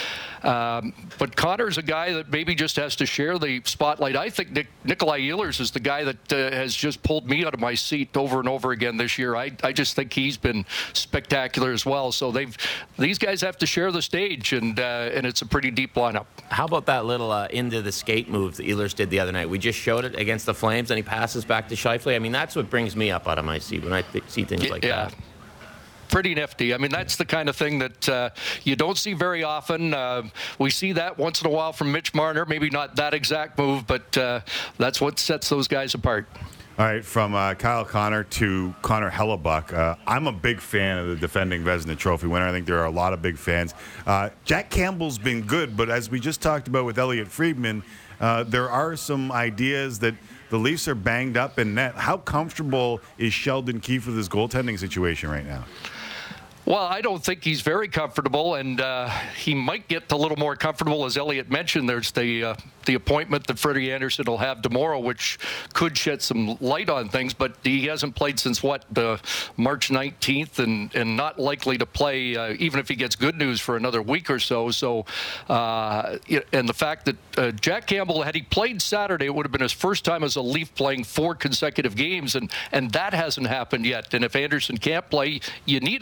Connor's a guy that maybe just has to share the spotlight. I think Nikolai Ehlers is the guy that has just pulled me out of my seat over and over again this year. I just think he's been spectacular as well. So these guys have to share the stage, and it's a pretty deep lineup. How about that little into the skate move that Ehlers did the other night? We just showed it against the Flames, and he passes back to Scheifele. I mean, that's what brings me up out of my seat when I see things like that. Pretty nifty. I mean, that's the kind of thing that you don't see very often. We see that once in a while from Mitch Marner. Maybe not that exact move, but that's what sets those guys apart. All right, from Kyle Connor to Connor Hellebuyck. I'm a big fan of the defending Vezina Trophy winner. I think there are a lot of big fans. Jack Campbell's been good, but as we just talked about with Elliot Friedman, there are some ideas that the Leafs are banged up in net. How comfortable is Sheldon Keefe with his goaltending situation right now? Well, I don't think he's very comfortable, and he might get a little more comfortable. As Elliot mentioned, there's the appointment that Freddie Anderson will have tomorrow, which could shed some light on things, but he hasn't played since, March 19th, and not likely to play, even if he gets good news, for another week or so. So, and the fact that Jack Campbell, had he played Saturday, it would have been his first time as a Leaf playing 4 consecutive games, and that hasn't happened yet. And if Anderson can't play, you need a goaltender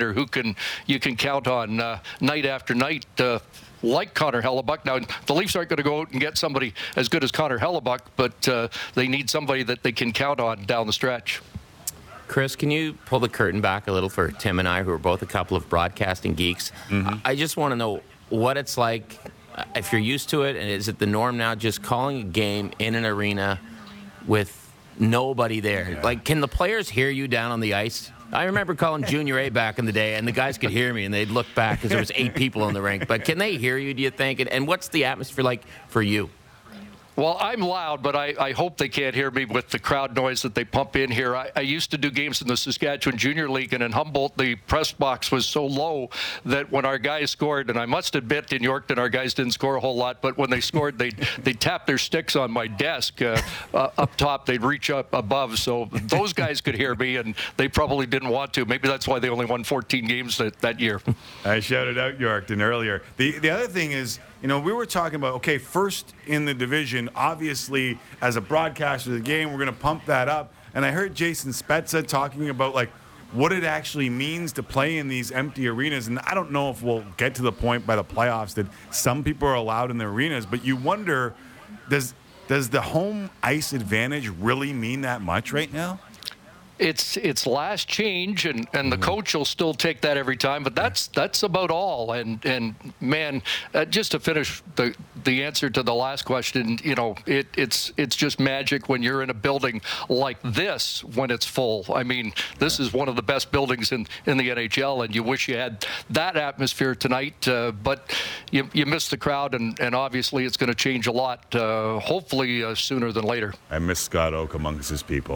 defender who you can count on night after night. Like Connor Hellebuyck. Now, the Leafs aren't going to go out and get somebody as good as Connor Hellebuyck, but they need somebody that they can count on down the stretch. Chris, can you pull the curtain back a little for Tim and I, who are both a couple of broadcasting geeks? Mm-hmm. I just want to know what it's like, if you're used to it, and is it the norm now, just calling a game in an arena with nobody there? Yeah. Like, can the players hear you down on the ice? I remember calling Junior A back in the day, and the guys could hear me, and they'd look back because there was 8 people in the rink. But can they hear you, do you think? And what's the atmosphere like for you? Well, I'm loud, but I hope they can't hear me with the crowd noise that they pump in here. I used to do games in the Saskatchewan Junior League, and in Humboldt, the press box was so low that when our guys scored, and I must admit in Yorkton our guys didn't score a whole lot, but when they scored, they'd tap their sticks on my desk. Up top, they'd reach up above, so those guys could hear me, and they probably didn't want to. Maybe that's why they only won 14 games that year. I shouted out Yorkton earlier. The other thing is, we were talking about, okay, first in the division, obviously, as a broadcaster of the game, we're going to pump that up. And I heard Jason Spezza talking about, what it actually means to play in these empty arenas. And I don't know if we'll get to the point by the playoffs that some people are allowed in the arenas, but you wonder, does the home ice advantage really mean that much right now? It's last change, and the coach will still take that every time, but that's about all. And man, just to finish the answer to the last question, it's just magic when you're in a building like this when it's full. I mean, this is one of the best buildings in the NHL, and you wish you had that atmosphere tonight, but you miss the crowd, and obviously it's going to change a lot, hopefully sooner than later. I miss Scott Oak amongst his people.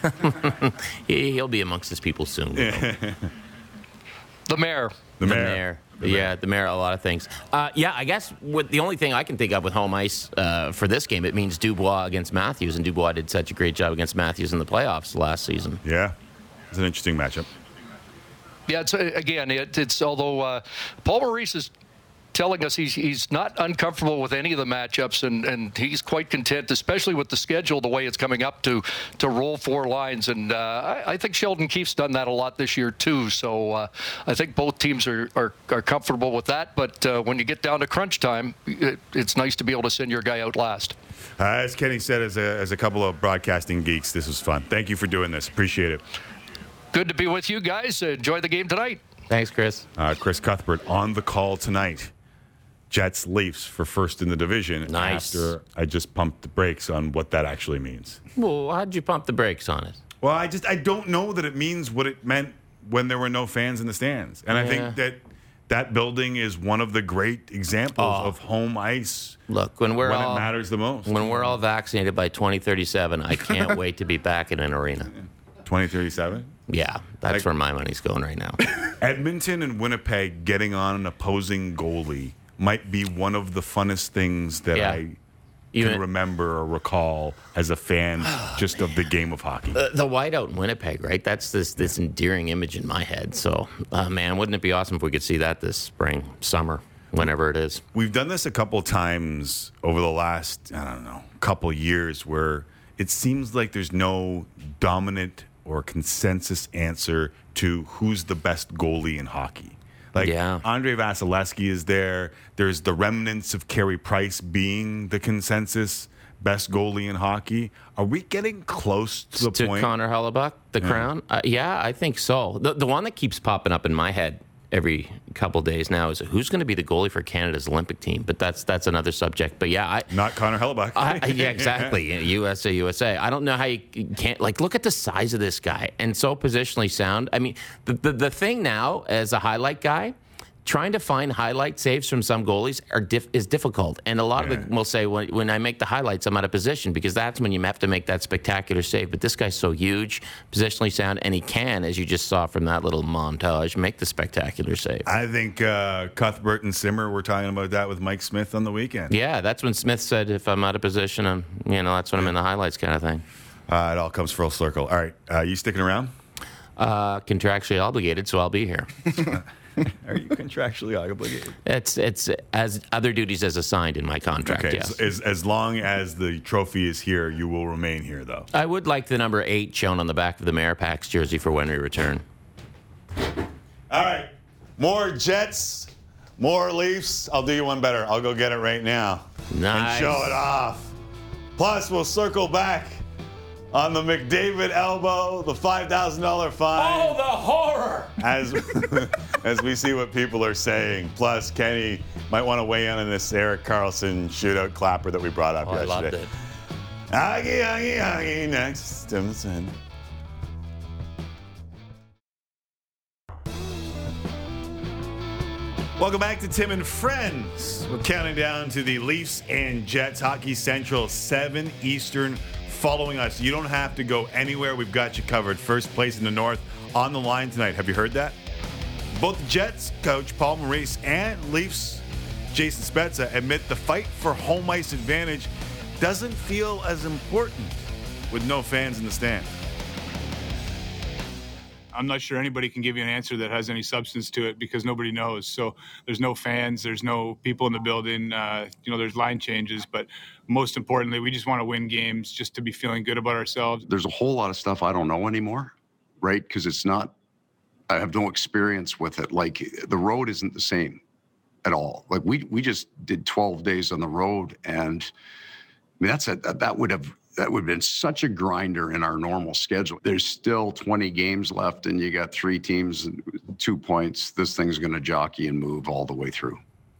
He'll be amongst his people soon. The mayor. The mayor. Yeah, the mayor, a lot of things. I guess the only thing I can think of with home ice for this game, it means Dubois against Matthews, and Dubois did such a great job against Matthews in the playoffs last season. Yeah, it's an interesting matchup. Yeah, it's although Paul Maurice is telling us he's not uncomfortable with any of the matchups, and he's quite content, especially with the schedule, the way it's coming up to roll 4 lines. And I think Sheldon Keefe's done that a lot this year too. So I think both teams are comfortable with that. But when you get down to crunch time, it's nice to be able to send your guy out last. As Kenny said, as a couple of broadcasting geeks, this was fun. Thank you for doing this. Appreciate it. Good to be with you guys. Enjoy the game tonight. Thanks, Chris. Chris Cuthbert on the call tonight. Jets Leafs for first in the division. Nice. After I just pumped the brakes on what that actually means. Well, how'd you pump the brakes on it? Well, I don't know that it means what it meant when there were no fans in the stands. And I think that building is one of the great examples of home ice. Look, when it matters the most. When we're all vaccinated by 2037, I can't wait to be back in an arena. 2037? Yeah, that's where my money's going right now. Edmonton and Winnipeg getting on an opposing goalie might be one of the funnest things that I can remember or recall as a fan just of the game of hockey. The whiteout in Winnipeg, right? That's this endearing image in my head. So, man, wouldn't it be awesome if we could see that this spring, summer, whenever it is? We've done this a couple times over the last, couple years where it seems like there's no dominant or consensus answer to who's the best goalie in hockey. Andre Vasilevsky is there. There's the remnants of Carey Price being the consensus best goalie in hockey. Are we getting close to the point? Connor Hellebuyck, the crown? I think so. The one that keeps popping up in my head every couple days now is who's going to be the goalie for Canada's Olympic team. But that's another subject. But not Connor Hellebuyck. Yeah, exactly. USA. I don't know how you can't look at the size of this guy and so positionally sound. I mean, the thing now as a highlight guy, trying to find highlight saves from some goalies is difficult. And a lot of them will say, when I make the highlights, I'm out of position, because that's when you have to make that spectacular save. But this guy's so huge, positionally sound, and he can, as you just saw from that little montage, make the spectacular save. I think Cuthbert and Simmer were talking about that with Mike Smith on the weekend. Yeah, that's when Smith said, if I'm out of position, that's when I'm in the highlights kind of thing. It all comes full circle. All right, you sticking around? Contractually obligated, so I'll be here. Are you contractually obligated? It's as other duties as assigned in my contract. Okay, yes. So as long as the trophy is here, you will remain here, though. I would like the number 8 shown on the back of the Marapax jersey for when we return. All right. More Jets, more Leafs. I'll do you one better. I'll go get it right now. Nice. And show it off. Plus, we'll circle back on the McDavid elbow, the $5,000 fine. Oh, the horror! As we see what people are saying. Plus, Kenny might want to weigh in on this Erik Karlsson shootout clapper that we brought up yesterday. I loved it. Aggie, next. Stimson. Welcome back to Tim and Friends. We're counting down to the Leafs and Jets. Hockey Central, 7 Eastern, following us. You don't have to go anywhere. We've got you covered. First place in the North on the line tonight. Have you heard that? Both the Jets coach Paul Maurice and Leafs Jason Spezza admit the fight for home ice advantage doesn't feel as important with no fans in the stand. I'm not sure anybody can give you an answer that has any substance to it because nobody knows. So there's no fans, there's no people in the building, there's line changes. But most importantly, we just want to win games just to be feeling good about ourselves. There's a whole lot of stuff I don't know anymore, right? Because I have no experience with it. Like, the road isn't the same at all. Like, we just did 12 days on the road, and I mean, that would have been such a grinder in our normal schedule. There's still 20 games left, and you got 3 teams, 2 points. This thing's going to jockey and move all the way through.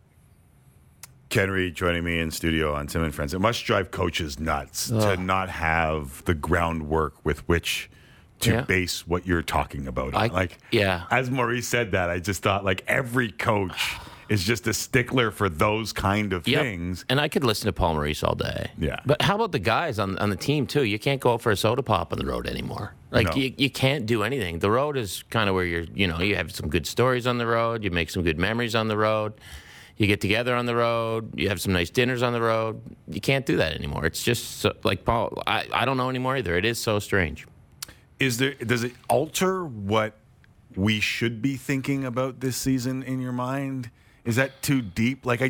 Ken Reed joining me in studio on Tim and Friends. It must drive coaches nuts to not have the groundwork with which to base what you're talking about on. As Maurice said that, I just thought, like, every coach is just a stickler for those kind of things. And I could listen to Paul Maurice all day. Yeah. But how about the guys on the team, too? You can't go out for a soda pop on the road anymore. Like, you can't do anything. The road is kind of where you have some good stories on the road. You make some good memories on the road. You get together on the road. You have some nice dinners on the road. You can't do that anymore. It's just so, like, Paul, I don't know anymore either. It is so strange. Does it alter what we should be thinking about this season in your mind? Is that too deep? Like,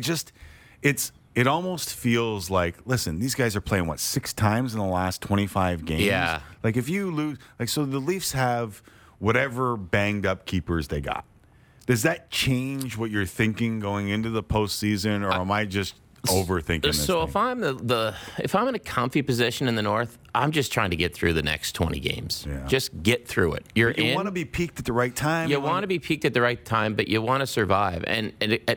it almost feels like, listen, these guys are playing, 6 times in the last 25 games? Yeah. Like, if you lose, so the Leafs have whatever banged up keepers they got. Does that change what you're thinking going into the postseason, or am I just overthinking this So thing? if I'm if I'm in a comfy position in the North, I'm just trying to get through the next 20 games. Yeah. Just get through it. You want to be peaked at the right time. You want to be peaked at the right time, but you want to survive. And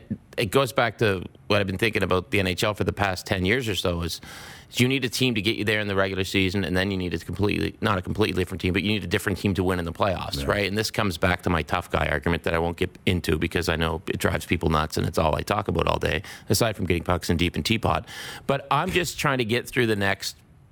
it goes back to what I've been thinking about the NHL for the past 10 years or so is you need a team to get you there in the regular season, and then you need not a completely different team, but you need a different team to win in the playoffs, right? And this comes back to my tough guy argument that I won't get into because I know it drives people nuts and it's all I talk about all day, aside from getting pucks in deep in teapot. But I'm just trying to get through the next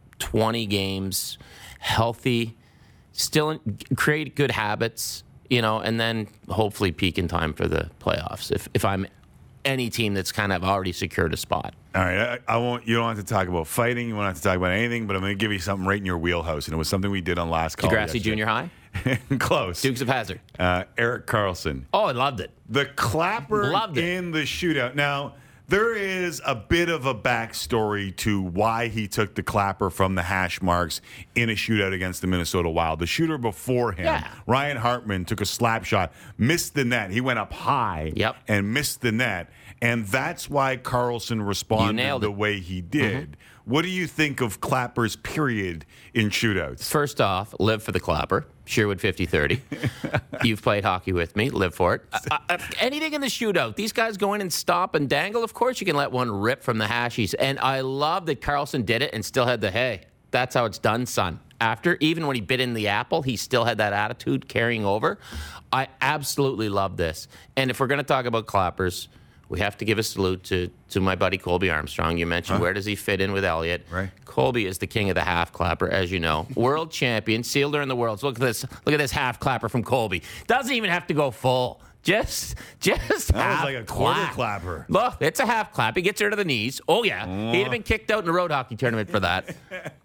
20 games healthy, still create good habits, and then hopefully peak in time for the playoffs. If I'm any team that's kind of already secured a spot. All right, you don't have to talk about fighting. You won't have to talk about anything, but I'm going to give you something right in your wheelhouse. And it was something we did on last call. Degrassi Junior High? Close. Dukes of Hazzard. Erik Karlsson. Oh, I loved it. The clapper in the shootout. Now, there is a bit of a backstory to why he took the clapper from the hash marks in a shootout against the Minnesota Wild. The shooter before him, Ryan Hartman, took a slap shot, missed the net. He went up high and missed the net. And that's why Karlsson responded the way he did. Mm-hmm. What do you think of clappers, period, in shootouts? First off, live for the clapper. Sherwood 50-30. You've played hockey with me. Live for it. Anything in the shootout. These guys go in and stop and dangle. Of course you can let one rip from the hashies. And I love that Karlsson did it and still had the, hey, that's how it's done, son. Even when he bit in the apple, he still had that attitude carrying over. I absolutely love this. And if we're going to talk about clappers, we have to give a salute to my buddy Colby Armstrong. You mentioned where does he fit in with Elliott? Right. Colby is the king of the half clapper, as you know. World champion, sealed her in the world. So look at this half clapper from Colby. Doesn't even have to go full. Just that half was like a quarter clapper. Look, it's a half clap. He gets her to the knees. Oh, yeah. He'd have been kicked out in the road hockey tournament for that.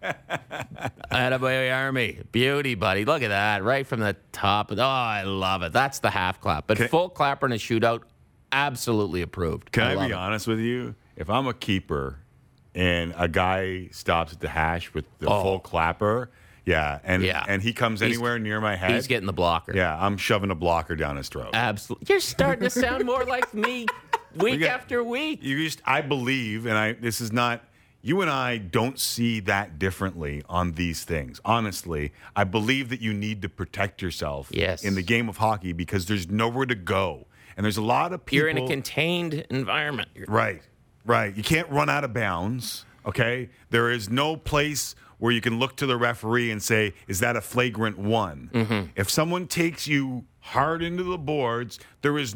Attaboy Army. Beauty, buddy. Look at that. Right from the top. Oh, I love it. That's the half clap. But full clapper in a shootout, absolutely approved. Can I be honest with you? If I'm a keeper and a guy stops at the hash with the full clapper, Yeah, and he comes anywhere near my head. He's getting the blocker. Yeah, I'm shoving a blocker down his throat. Absolutely. You're starting to sound more like me week after week. I believe, and this is not. You and I don't see that differently on these things. Honestly, I believe that you need to protect yourself in the game of hockey because there's nowhere to go. And there's a lot of people. You're in a contained environment. Right. You can't run out of bounds, okay? There is no place where you can look to the referee and say, is that a flagrant one? Mm-hmm. If someone takes you hard into the boards, there is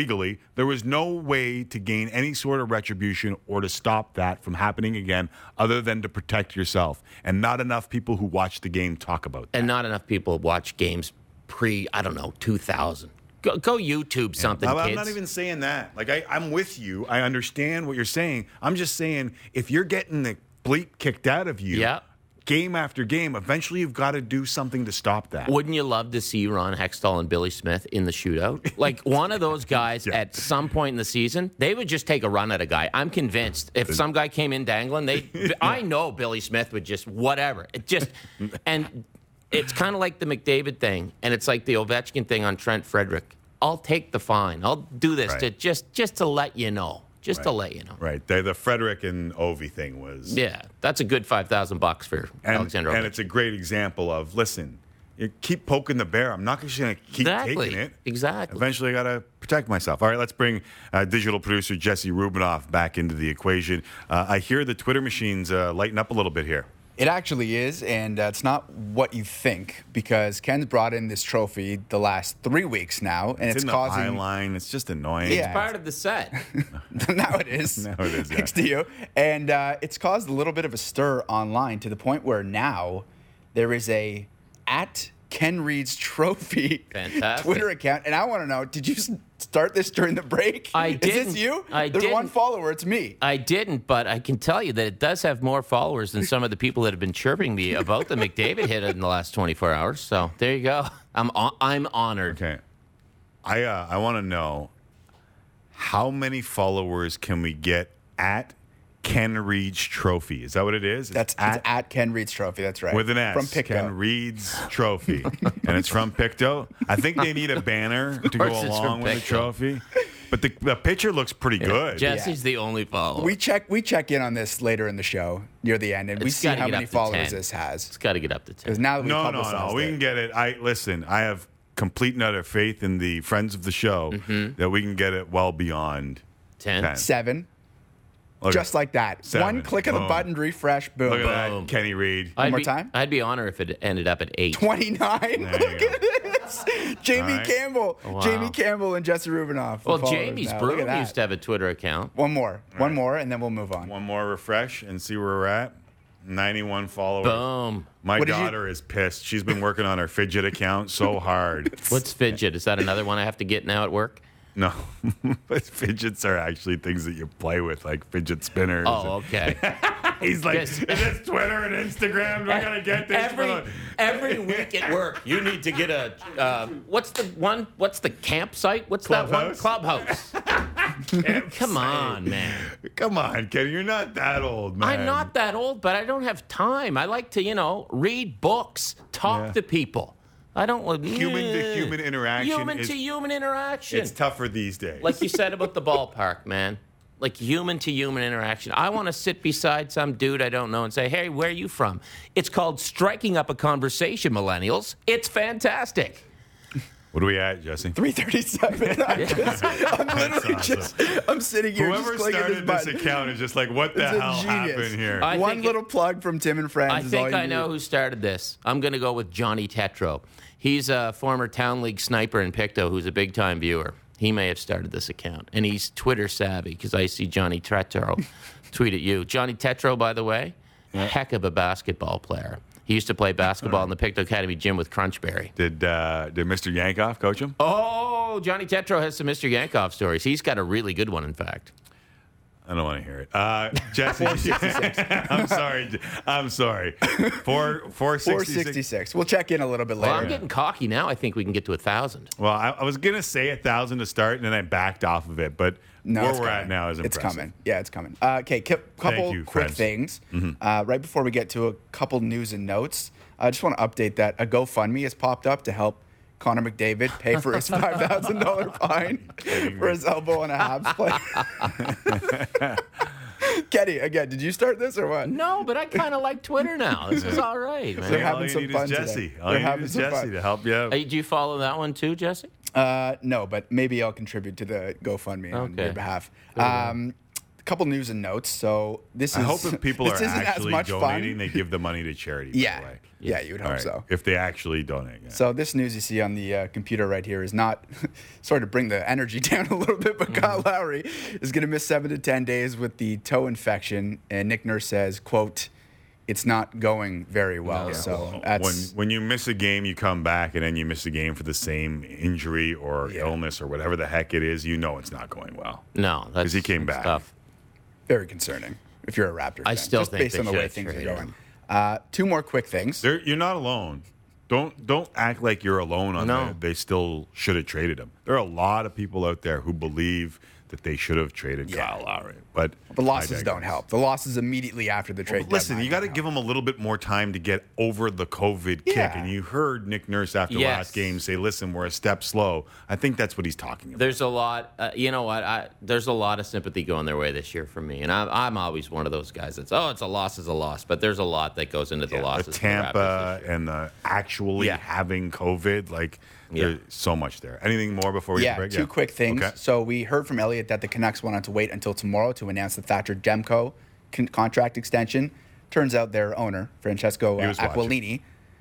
no way to gain any sort of retribution or to stop that from happening again other than to protect yourself. And not enough people who watch the game talk about that. And not enough people watch games pre, 2000. Go YouTube something, kids. I'm not even saying that. Like, I'm with you. I understand what you're saying. I'm just saying if you're getting the bleep kicked out of you, game after game, eventually you've got to do something to stop that. Wouldn't you love to see Ron Hextall and Billy Smith in the shootout? Like one of those guys at some point in the season, they would just take a run at a guy. I'm convinced. If some guy came in dangling, I know Billy Smith would just whatever. And it's kind of like the McDavid thing, and it's like the Ovechkin thing on Trent Frederick. I'll take the fine. I'll do this to just to let you know. Just to let you know. Right. The Frederick and Ovi thing was... Yeah, that's a good $5,000 for Alexander Ovechkin. And it's a great example of, listen, you keep poking the bear. I'm not just going to keep taking it. Exactly. Eventually, I got to protect myself. All right, let's bring digital producer Jesse Rubinoff back into the equation. I hear the Twitter machines lighting up a little bit here. It actually is, and it's not what you think because Ken's brought in this trophy the last 3 weeks now, and it's in causing the line. It's just annoying. It's part of the set. Now it is. Now it is. Thanks to you, and it's caused a little bit of a stir online to the point where now there is a @Ken Reed's Trophy Twitter account, and I want to know: did you start this during the break? I didn't. Is this you? I There's didn't. one follower. It's me. I didn't, but I can tell you that it does have more followers than some of the people that have been chirping me about the McDavid hit in the last 24 hours. So there you go. I'm honored. Okay. I want to know how many followers can we get at Ken Reed's Trophy? Is that what it is? It's at Ken Reed's Trophy. That's right. With an S. From Picto. Ken Reed's Trophy. And it's from Picto. I think they need a banner to go along with the trophy. But the picture looks pretty good. Jesse's the only follower. We check in on this later in the show near the end, and we see how many followers this has. It's got to get up to 10. Because now that we No. We can get it. I have complete and utter faith in the friends of the show that we can get it well beyond 10. 7. Okay. Just like that. 7. One click of the button, refresh, boom. Look at that, Kenny Reed. One more time. I'd be honored if it ended up at 8. 29. Look at this. Jamie Campbell. Wow. Jamie Campbell and Jesse Rubinoff. Well, Jamie's broom used to have a Twitter account. One more, and then we'll move on. One more refresh and see where we're at. 91 followers. Boom. My daughter is pissed. She's been working on her fidget account so hard. What's fidget? Is that another one I have to get now at work? No, but fidgets are actually things that you play with, like fidget spinners. Oh, okay. He's like, is this Twitter and Instagram? Do I gotta get this? Every week at work, you need to get a what's the campsite? What's Clubhouse? that one? Clubhouse. Come on, man. Come on, Kenny. You're not that old, man. I'm not that old, but I don't have time. I like to, read books, talk to people. I don't want human to human interaction. Human to human interaction. It's tougher these days. Like you said about the ballpark, man. Like human to human interaction. I want to sit beside some dude I don't know and say, "Hey, where are you from?" It's called striking up a conversation, millennials. It's fantastic. What are we at, Jesse? 337. I'm literally I'm sitting here. Whoever just started this account is just like, what the hell happened here? One little plug from Tim and Friends. I think I know who started this. I'm going to go with Johnny Tetro. He's a former Town League sniper in Pictou who's a big-time viewer. He may have started this account. And he's Twitter savvy because I see Johnny Tetro tweet at you. Johnny Tetro, by the way, heck of a basketball player. He used to play basketball in the Pictou Academy gym with Crunchberry. Did Mr. Yankoff coach him? Oh, Johnny Tetro has some Mr. Yankoff stories. He's got a really good one, in fact. I don't want to hear it. Jesse, I'm sorry. 466. We'll check in a little bit later. Well, I'm getting cocky now. I think we can get to 1,000. Well, I was going to say 1,000 to start, and then I backed off of it. But where we're at now is impressive. It's coming. Yeah, it's coming. Okay, couple quick things. Right before we get to a couple news and notes. I just want to update that a GoFundMe has popped up to help Connor McDavid pay for his $5,000 fine for his elbow on a Habs play. Kenny, again, did you start this or what? No, but I kind of like Twitter now. This is all right, man. They're having some fun Jesse. today. All They're you need having is some Jesse fun. to help you out. Do you follow that one too, Jesse? No, but maybe I'll contribute to the GoFundMe on your behalf. A couple news and notes. So this I is. hope if people this are isn't as actually much donating, fun. they give the money to charity. Yeah. By the way. Yeah, you would hope All right. so. If they actually donate. Yeah. So this news you see on the computer right here is not sorry to bring the energy down a little bit, but Kyle Lowry is going to miss 7 to 10 days with the toe infection, and Nick Nurse says, "quote It's not going very well." No. So that's when you miss a game, you come back, and then you miss a game for the same injury or illness or whatever the heck it is. You know it's not going well. No, because he came back. Tough. very concerning if you're a Raptor fan. I still just think based they on the way should things are trade going. him. Two more quick things. You're not alone. Don't act like you're alone on that. They still should have traded him. There are a lot of people out there who believe that they should have traded Kyle Lowry, but The losses don't help. The losses immediately after the trade. Listen, deadline you got to don't give him a little bit more time to get over the COVID kick. Yeah. And you heard Nick Nurse after Yes. last game say, "Listen, we're a step slow." I think that's what he's talking about. There's a lot. You know what? There's a lot of sympathy going their way this year from me, and I'm always one of those guys that's it's a loss is a loss, but there's a lot that goes into the losses. The for the Raptors Tampa and the actually having COVID, there's so much there. Anything more before we get a break? Two quick things. Okay. So we heard from Elliot that the Canucks wanted to wait until tomorrow to announce the Thatcher Demko contract extension. Turns out their owner, Francesco He was Aquilini,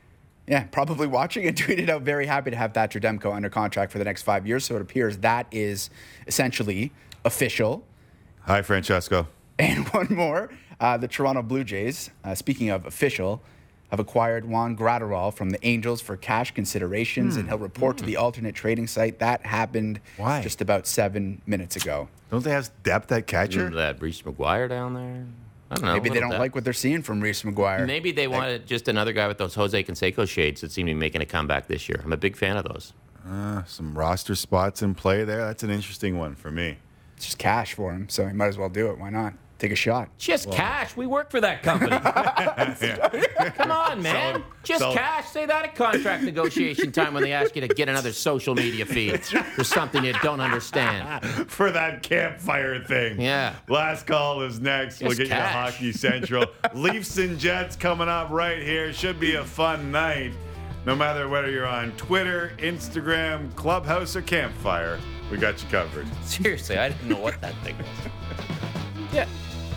probably watching and tweeted out, very happy to have Thatcher Demko under contract for the next 5 years. So it appears that is essentially official. Hi, Francesco. And one more, the Toronto Blue Jays, speaking of official, have acquired Juan Gratterall from the Angels for cash considerations, and he'll report to the alternate trading site. That happened just about 7 minutes ago. Don't they have depth at catcher? Remember that Reese McGuire down there? I don't know. Maybe they don't like what they're seeing from Reese McGuire. Maybe they wanted just another guy with those Jose Canseco shades that seem to be making a comeback this year. I'm a big fan of those. Some roster spots in play there. That's an interesting one for me. It's just cash for him, so he might as well do it. Why not? Take a shot. Just cash. We work for that company. Come on, man. Just cash. Say that at contract negotiation time when they ask you to get another social media feed for something you don't understand. For that campfire thing. Yeah. Last call is next. We'll Just get cash. you to Hockey Central. Leafs and Jets coming up right here. Should be a fun night. No matter whether you're on Twitter, Instagram, Clubhouse, or Campfire, we got you covered. Seriously, I didn't know what that thing was. Yeah.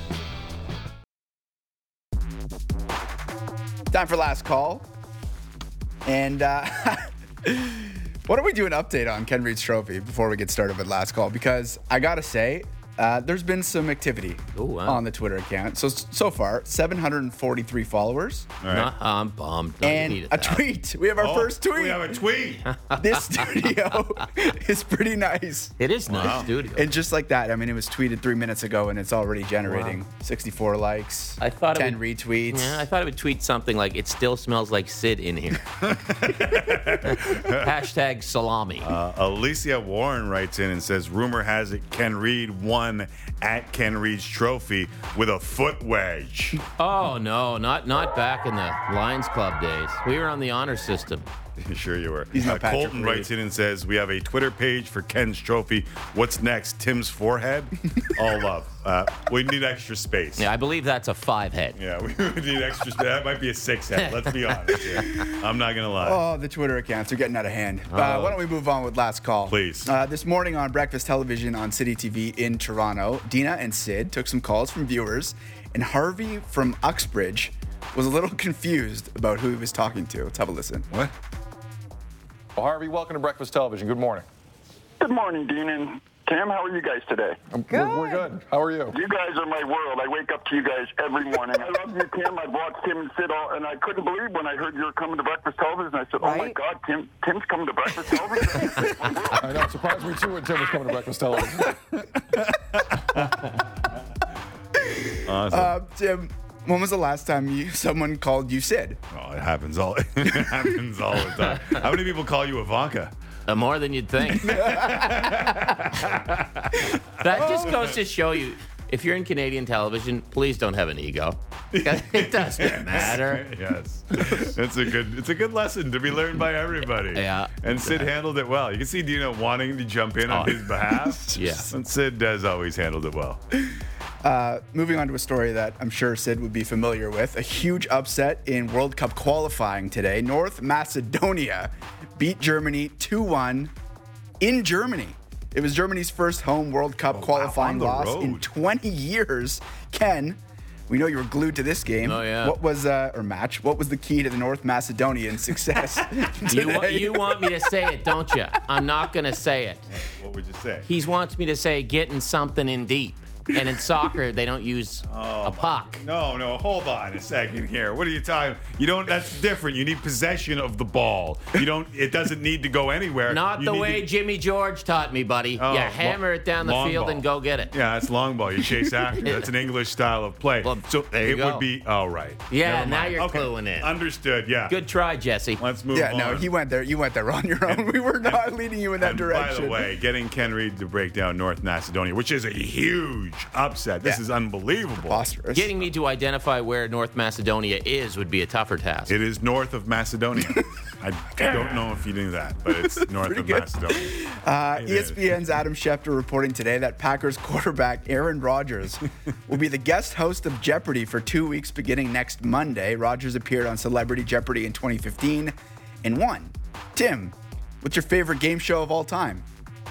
Time for last call. And what do we do an update on Ken Reed's Trophy before we get started with last call? Because I got to say, there's been some activity on the Twitter account. So far, 743 followers. All right. I'm bummed. No, you And needed a that. tweet. We have our first tweet. We have a tweet. This studio is pretty nice. It is nice studio. And just like that, I mean, it was tweeted 3 minutes ago, and it's already generating 64 likes, I thought 10 retweets. Yeah, I thought it would tweet something like, "It still smells like Sid in here." Hashtag salami. Alicia Warren writes in and says, rumor has it Ken Reed won at Ken Reed's Trophy with a foot wedge. Oh, no, not back in the Lions Club days. We were on the honor system. Sure you were. He's not Patrick Colton Reed. writes in and says, we have a Twitter page for Ken's Trophy. What's next? Tim's forehead? All love. We need extra space. Yeah, I believe that's a 5-head. Yeah, we need extra space. That might be a 6-head. Let's be honest here. I'm not going to lie. Oh, the Twitter accounts are getting out of hand. Why don't we move on with last call? Please. This morning on Breakfast Television on City TV in Toronto, Dina and Sid took some calls from viewers, and Harvey from Uxbridge was a little confused about who he was talking to. Let's have a listen. What? Well, Harvey, welcome to Breakfast Television. Good morning. Good morning, Dean and Tim. How are you guys today? We're good. How are you? You guys are my world. I wake up to you guys every morning. I love you, Tim. I've watched Tim and Sid all, and I couldn't believe when I heard you were coming to Breakfast Television. I said, oh, my God, Tim's coming to Breakfast Television? I know. It surprised me, too, when Tim was coming to Breakfast Television. Awesome. Tim, when was the last time someone called you Sid? Oh, it happens all the time. How many people call you Ivanka? More than you'd think. That just goes to show you if you're in Canadian television, please don't have an ego. It doesn't matter. Yes. It's a good lesson to be learned by everybody. Yeah. And Sid handled it well. You can see Dino wanting to jump in on his behalf. Yeah. And Sid has always handled it well. Moving on to a story that I'm sure Sid would be familiar with. A huge upset in World Cup qualifying today. North Macedonia beat Germany 2-1 in Germany. It was Germany's first home World Cup qualifying loss in 20 years. Ken, we know you were glued to this game. Oh, yeah. What was what was the key to the North Macedonian success? You want me to say it, don't you? I'm not going to say it. What would you say? He wants me to say getting something in deep. And in soccer, they don't use a puck. No, hold on a second here. What are you talking? That's different. You need possession of the ball. It doesn't need to go anywhere. Not the way Jimmy George taught me, buddy. Oh, you hammer it down the field ball. and go get it. Yeah, that's long ball. You chase after. That's an English style of play. Well, so there you it go. would be, right. Yeah, Never now mind. you're cluing in. Understood, yeah. Good try, Jesse. Let's move on. No, he went there. You went there on your own. We were not leading you in that direction. By the way, getting Ken Reed to break down North Macedonia, which is a huge upset. This is unbelievable. Preposterous. Getting me to identify where North Macedonia is would be a tougher task. It is north of Macedonia. I don't know if you knew that, but it's north of Macedonia. ESPN's Adam Schefter reporting today that Packers quarterback Aaron Rodgers will be the guest host of Jeopardy for 2 weeks beginning next Monday. Rodgers appeared on Celebrity Jeopardy in 2015 and won. Tim, what's your favorite game show of all time?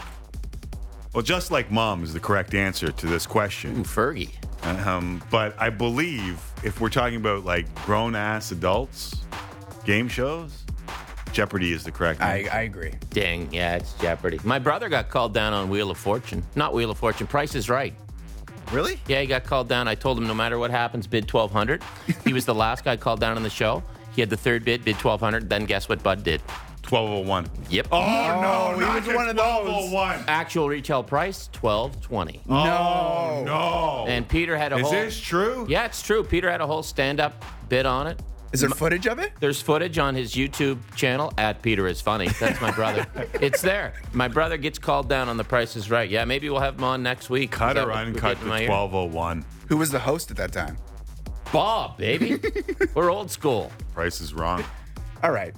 Well, Just Like Mom is the correct answer to this question. Ooh, Fergie. But I believe if we're talking about like grown-ass adults game shows, Jeopardy is the correct answer. I agree. Dang, yeah, it's Jeopardy. My brother got called down on Wheel of Fortune. Not Wheel of Fortune, Price is Right. Really? Yeah, he got called down. I told him no matter what happens, bid $1,200. He was the last guy called down on the show. He had the third bid $1,200. Then guess what Bud did? 1201. Yep. Oh, no, he not was one of those. 1201. Actual retail price, $1,220. Oh, no. And Peter had a whole... Is this true? Yeah, it's true. Peter had a whole stand-up bid on it. Is there footage of it? There's footage on his YouTube channel, @PeterIsFunny. That's my brother. It's there. My brother gets called down on The Price is Right. Yeah, maybe we'll have him on next week. Cut or uncut the 1201. Who was the host at that time? Bob, baby. We're old school. Price is wrong. All right.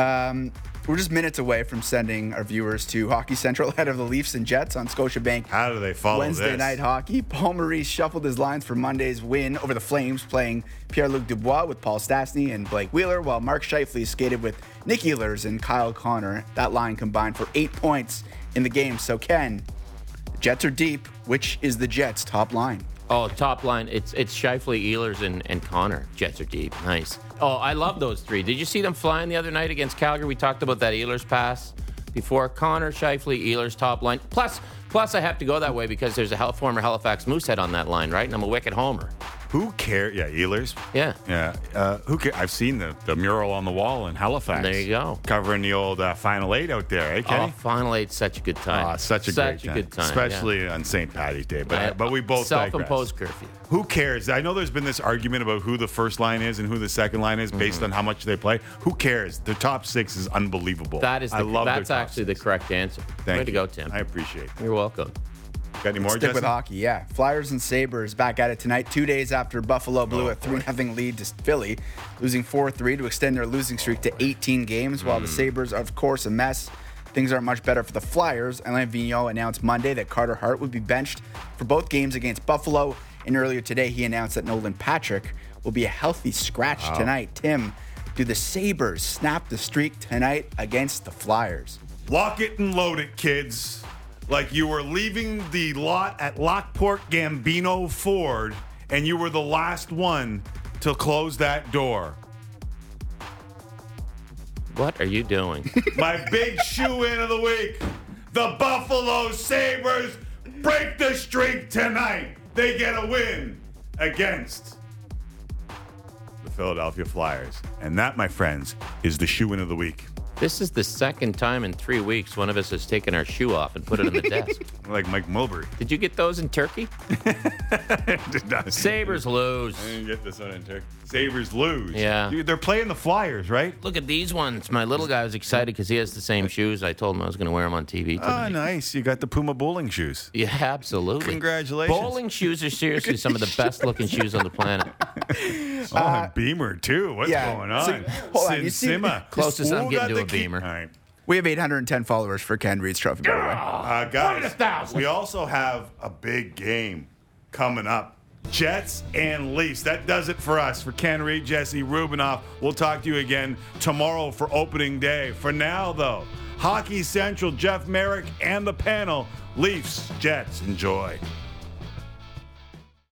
We're just minutes away from sending our viewers to Hockey Central ahead of the Leafs and Jets on Scotiabank. How do they follow Wednesday this? night hockey. Paul Maurice shuffled his lines for Monday's win over the Flames, playing Pierre-Luc Dubois with Paul Stastny and Blake Wheeler, while Mark Scheifele skated with Nick Ehlers and Kyle Connor. That line combined for 8 points in the game. So, Ken, the Jets are deep. Which is the Jets' top line? Oh, top line. It's Scheifele, Ehlers, and Connor. Jets are deep. Nice. Oh, I love those three. Did you see them flying the other night against Calgary? We talked about that Ehlers pass before. Connor, Scheifele, Ehlers, top line. Plus I have to go that way because there's a former Halifax Moosehead on that line, right? And I'm a wicked homer. Who cares? Yeah, Ehlers. Yeah. Yeah. Who cares? I've seen the mural on the wall in Halifax. There you go. Covering the old Final Eight out there, eh, Kenny? Oh, Final Eight's such a good time. Oh, such a good time. Especially on St. Paddy's Day. But we both self-imposed curfew. Who cares? I know there's been this argument about who the first line is and who the second line is based on how much they play. Who cares? The top six is unbelievable. That's actually the correct answer. Way to go, Tim. I appreciate it. You're welcome. Got any more, Stick Jesse? with hockey, yeah. Flyers and Sabres back at it tonight, 2 days after Buffalo blew a 3-0 lead to Philly, losing 4-3 to extend their losing streak to 18 games, while the Sabres are, of course, a mess. Things aren't much better for the Flyers. Alain Vigneault announced Monday that Carter Hart would be benched for both games against Buffalo, and earlier today he announced that Nolan Patrick will be a healthy scratch tonight. Tim, do the Sabres snap the streak tonight against the Flyers? Lock it and load it, kids. Like you were leaving the lot at Lockport Gambino Ford, and you were the last one to close that door. What are you doing? My big shoe-in of the week. The Buffalo Sabres break the streak tonight. They get a win against the Philadelphia Flyers. And that, my friends, is the shoe-in of the week. This is the second time in 3 weeks one of us has taken our shoe off and put it on the desk. Like Mike Mulberry. Did you get those in Turkey? Did not. Sabres lose. I didn't get this one in Turkey. Sabres lose. Yeah. Dude, they're playing the Flyers, right? Look at these ones. My little guy was excited because he has the same shoes. I told him I was going to wear them on TV tonight. Oh, nice. You got the Puma bowling shoes. Yeah, absolutely. Congratulations. Bowling shoes are seriously some of the best looking shoes on the planet. And Beamer, too. What's going on? Hold on. You see, closest I'm getting to a Beamer. All right. We have 810 followers for Ken Reed's Trophy, by the way. Guys, we also have a big game coming up. Jets and Leafs. That does it for us. For Ken Reed, Jesse Rubinoff. We'll talk to you again tomorrow for opening day. For now, though, Hockey Central, Jeff Merrick, and the panel. Leafs, Jets, enjoy.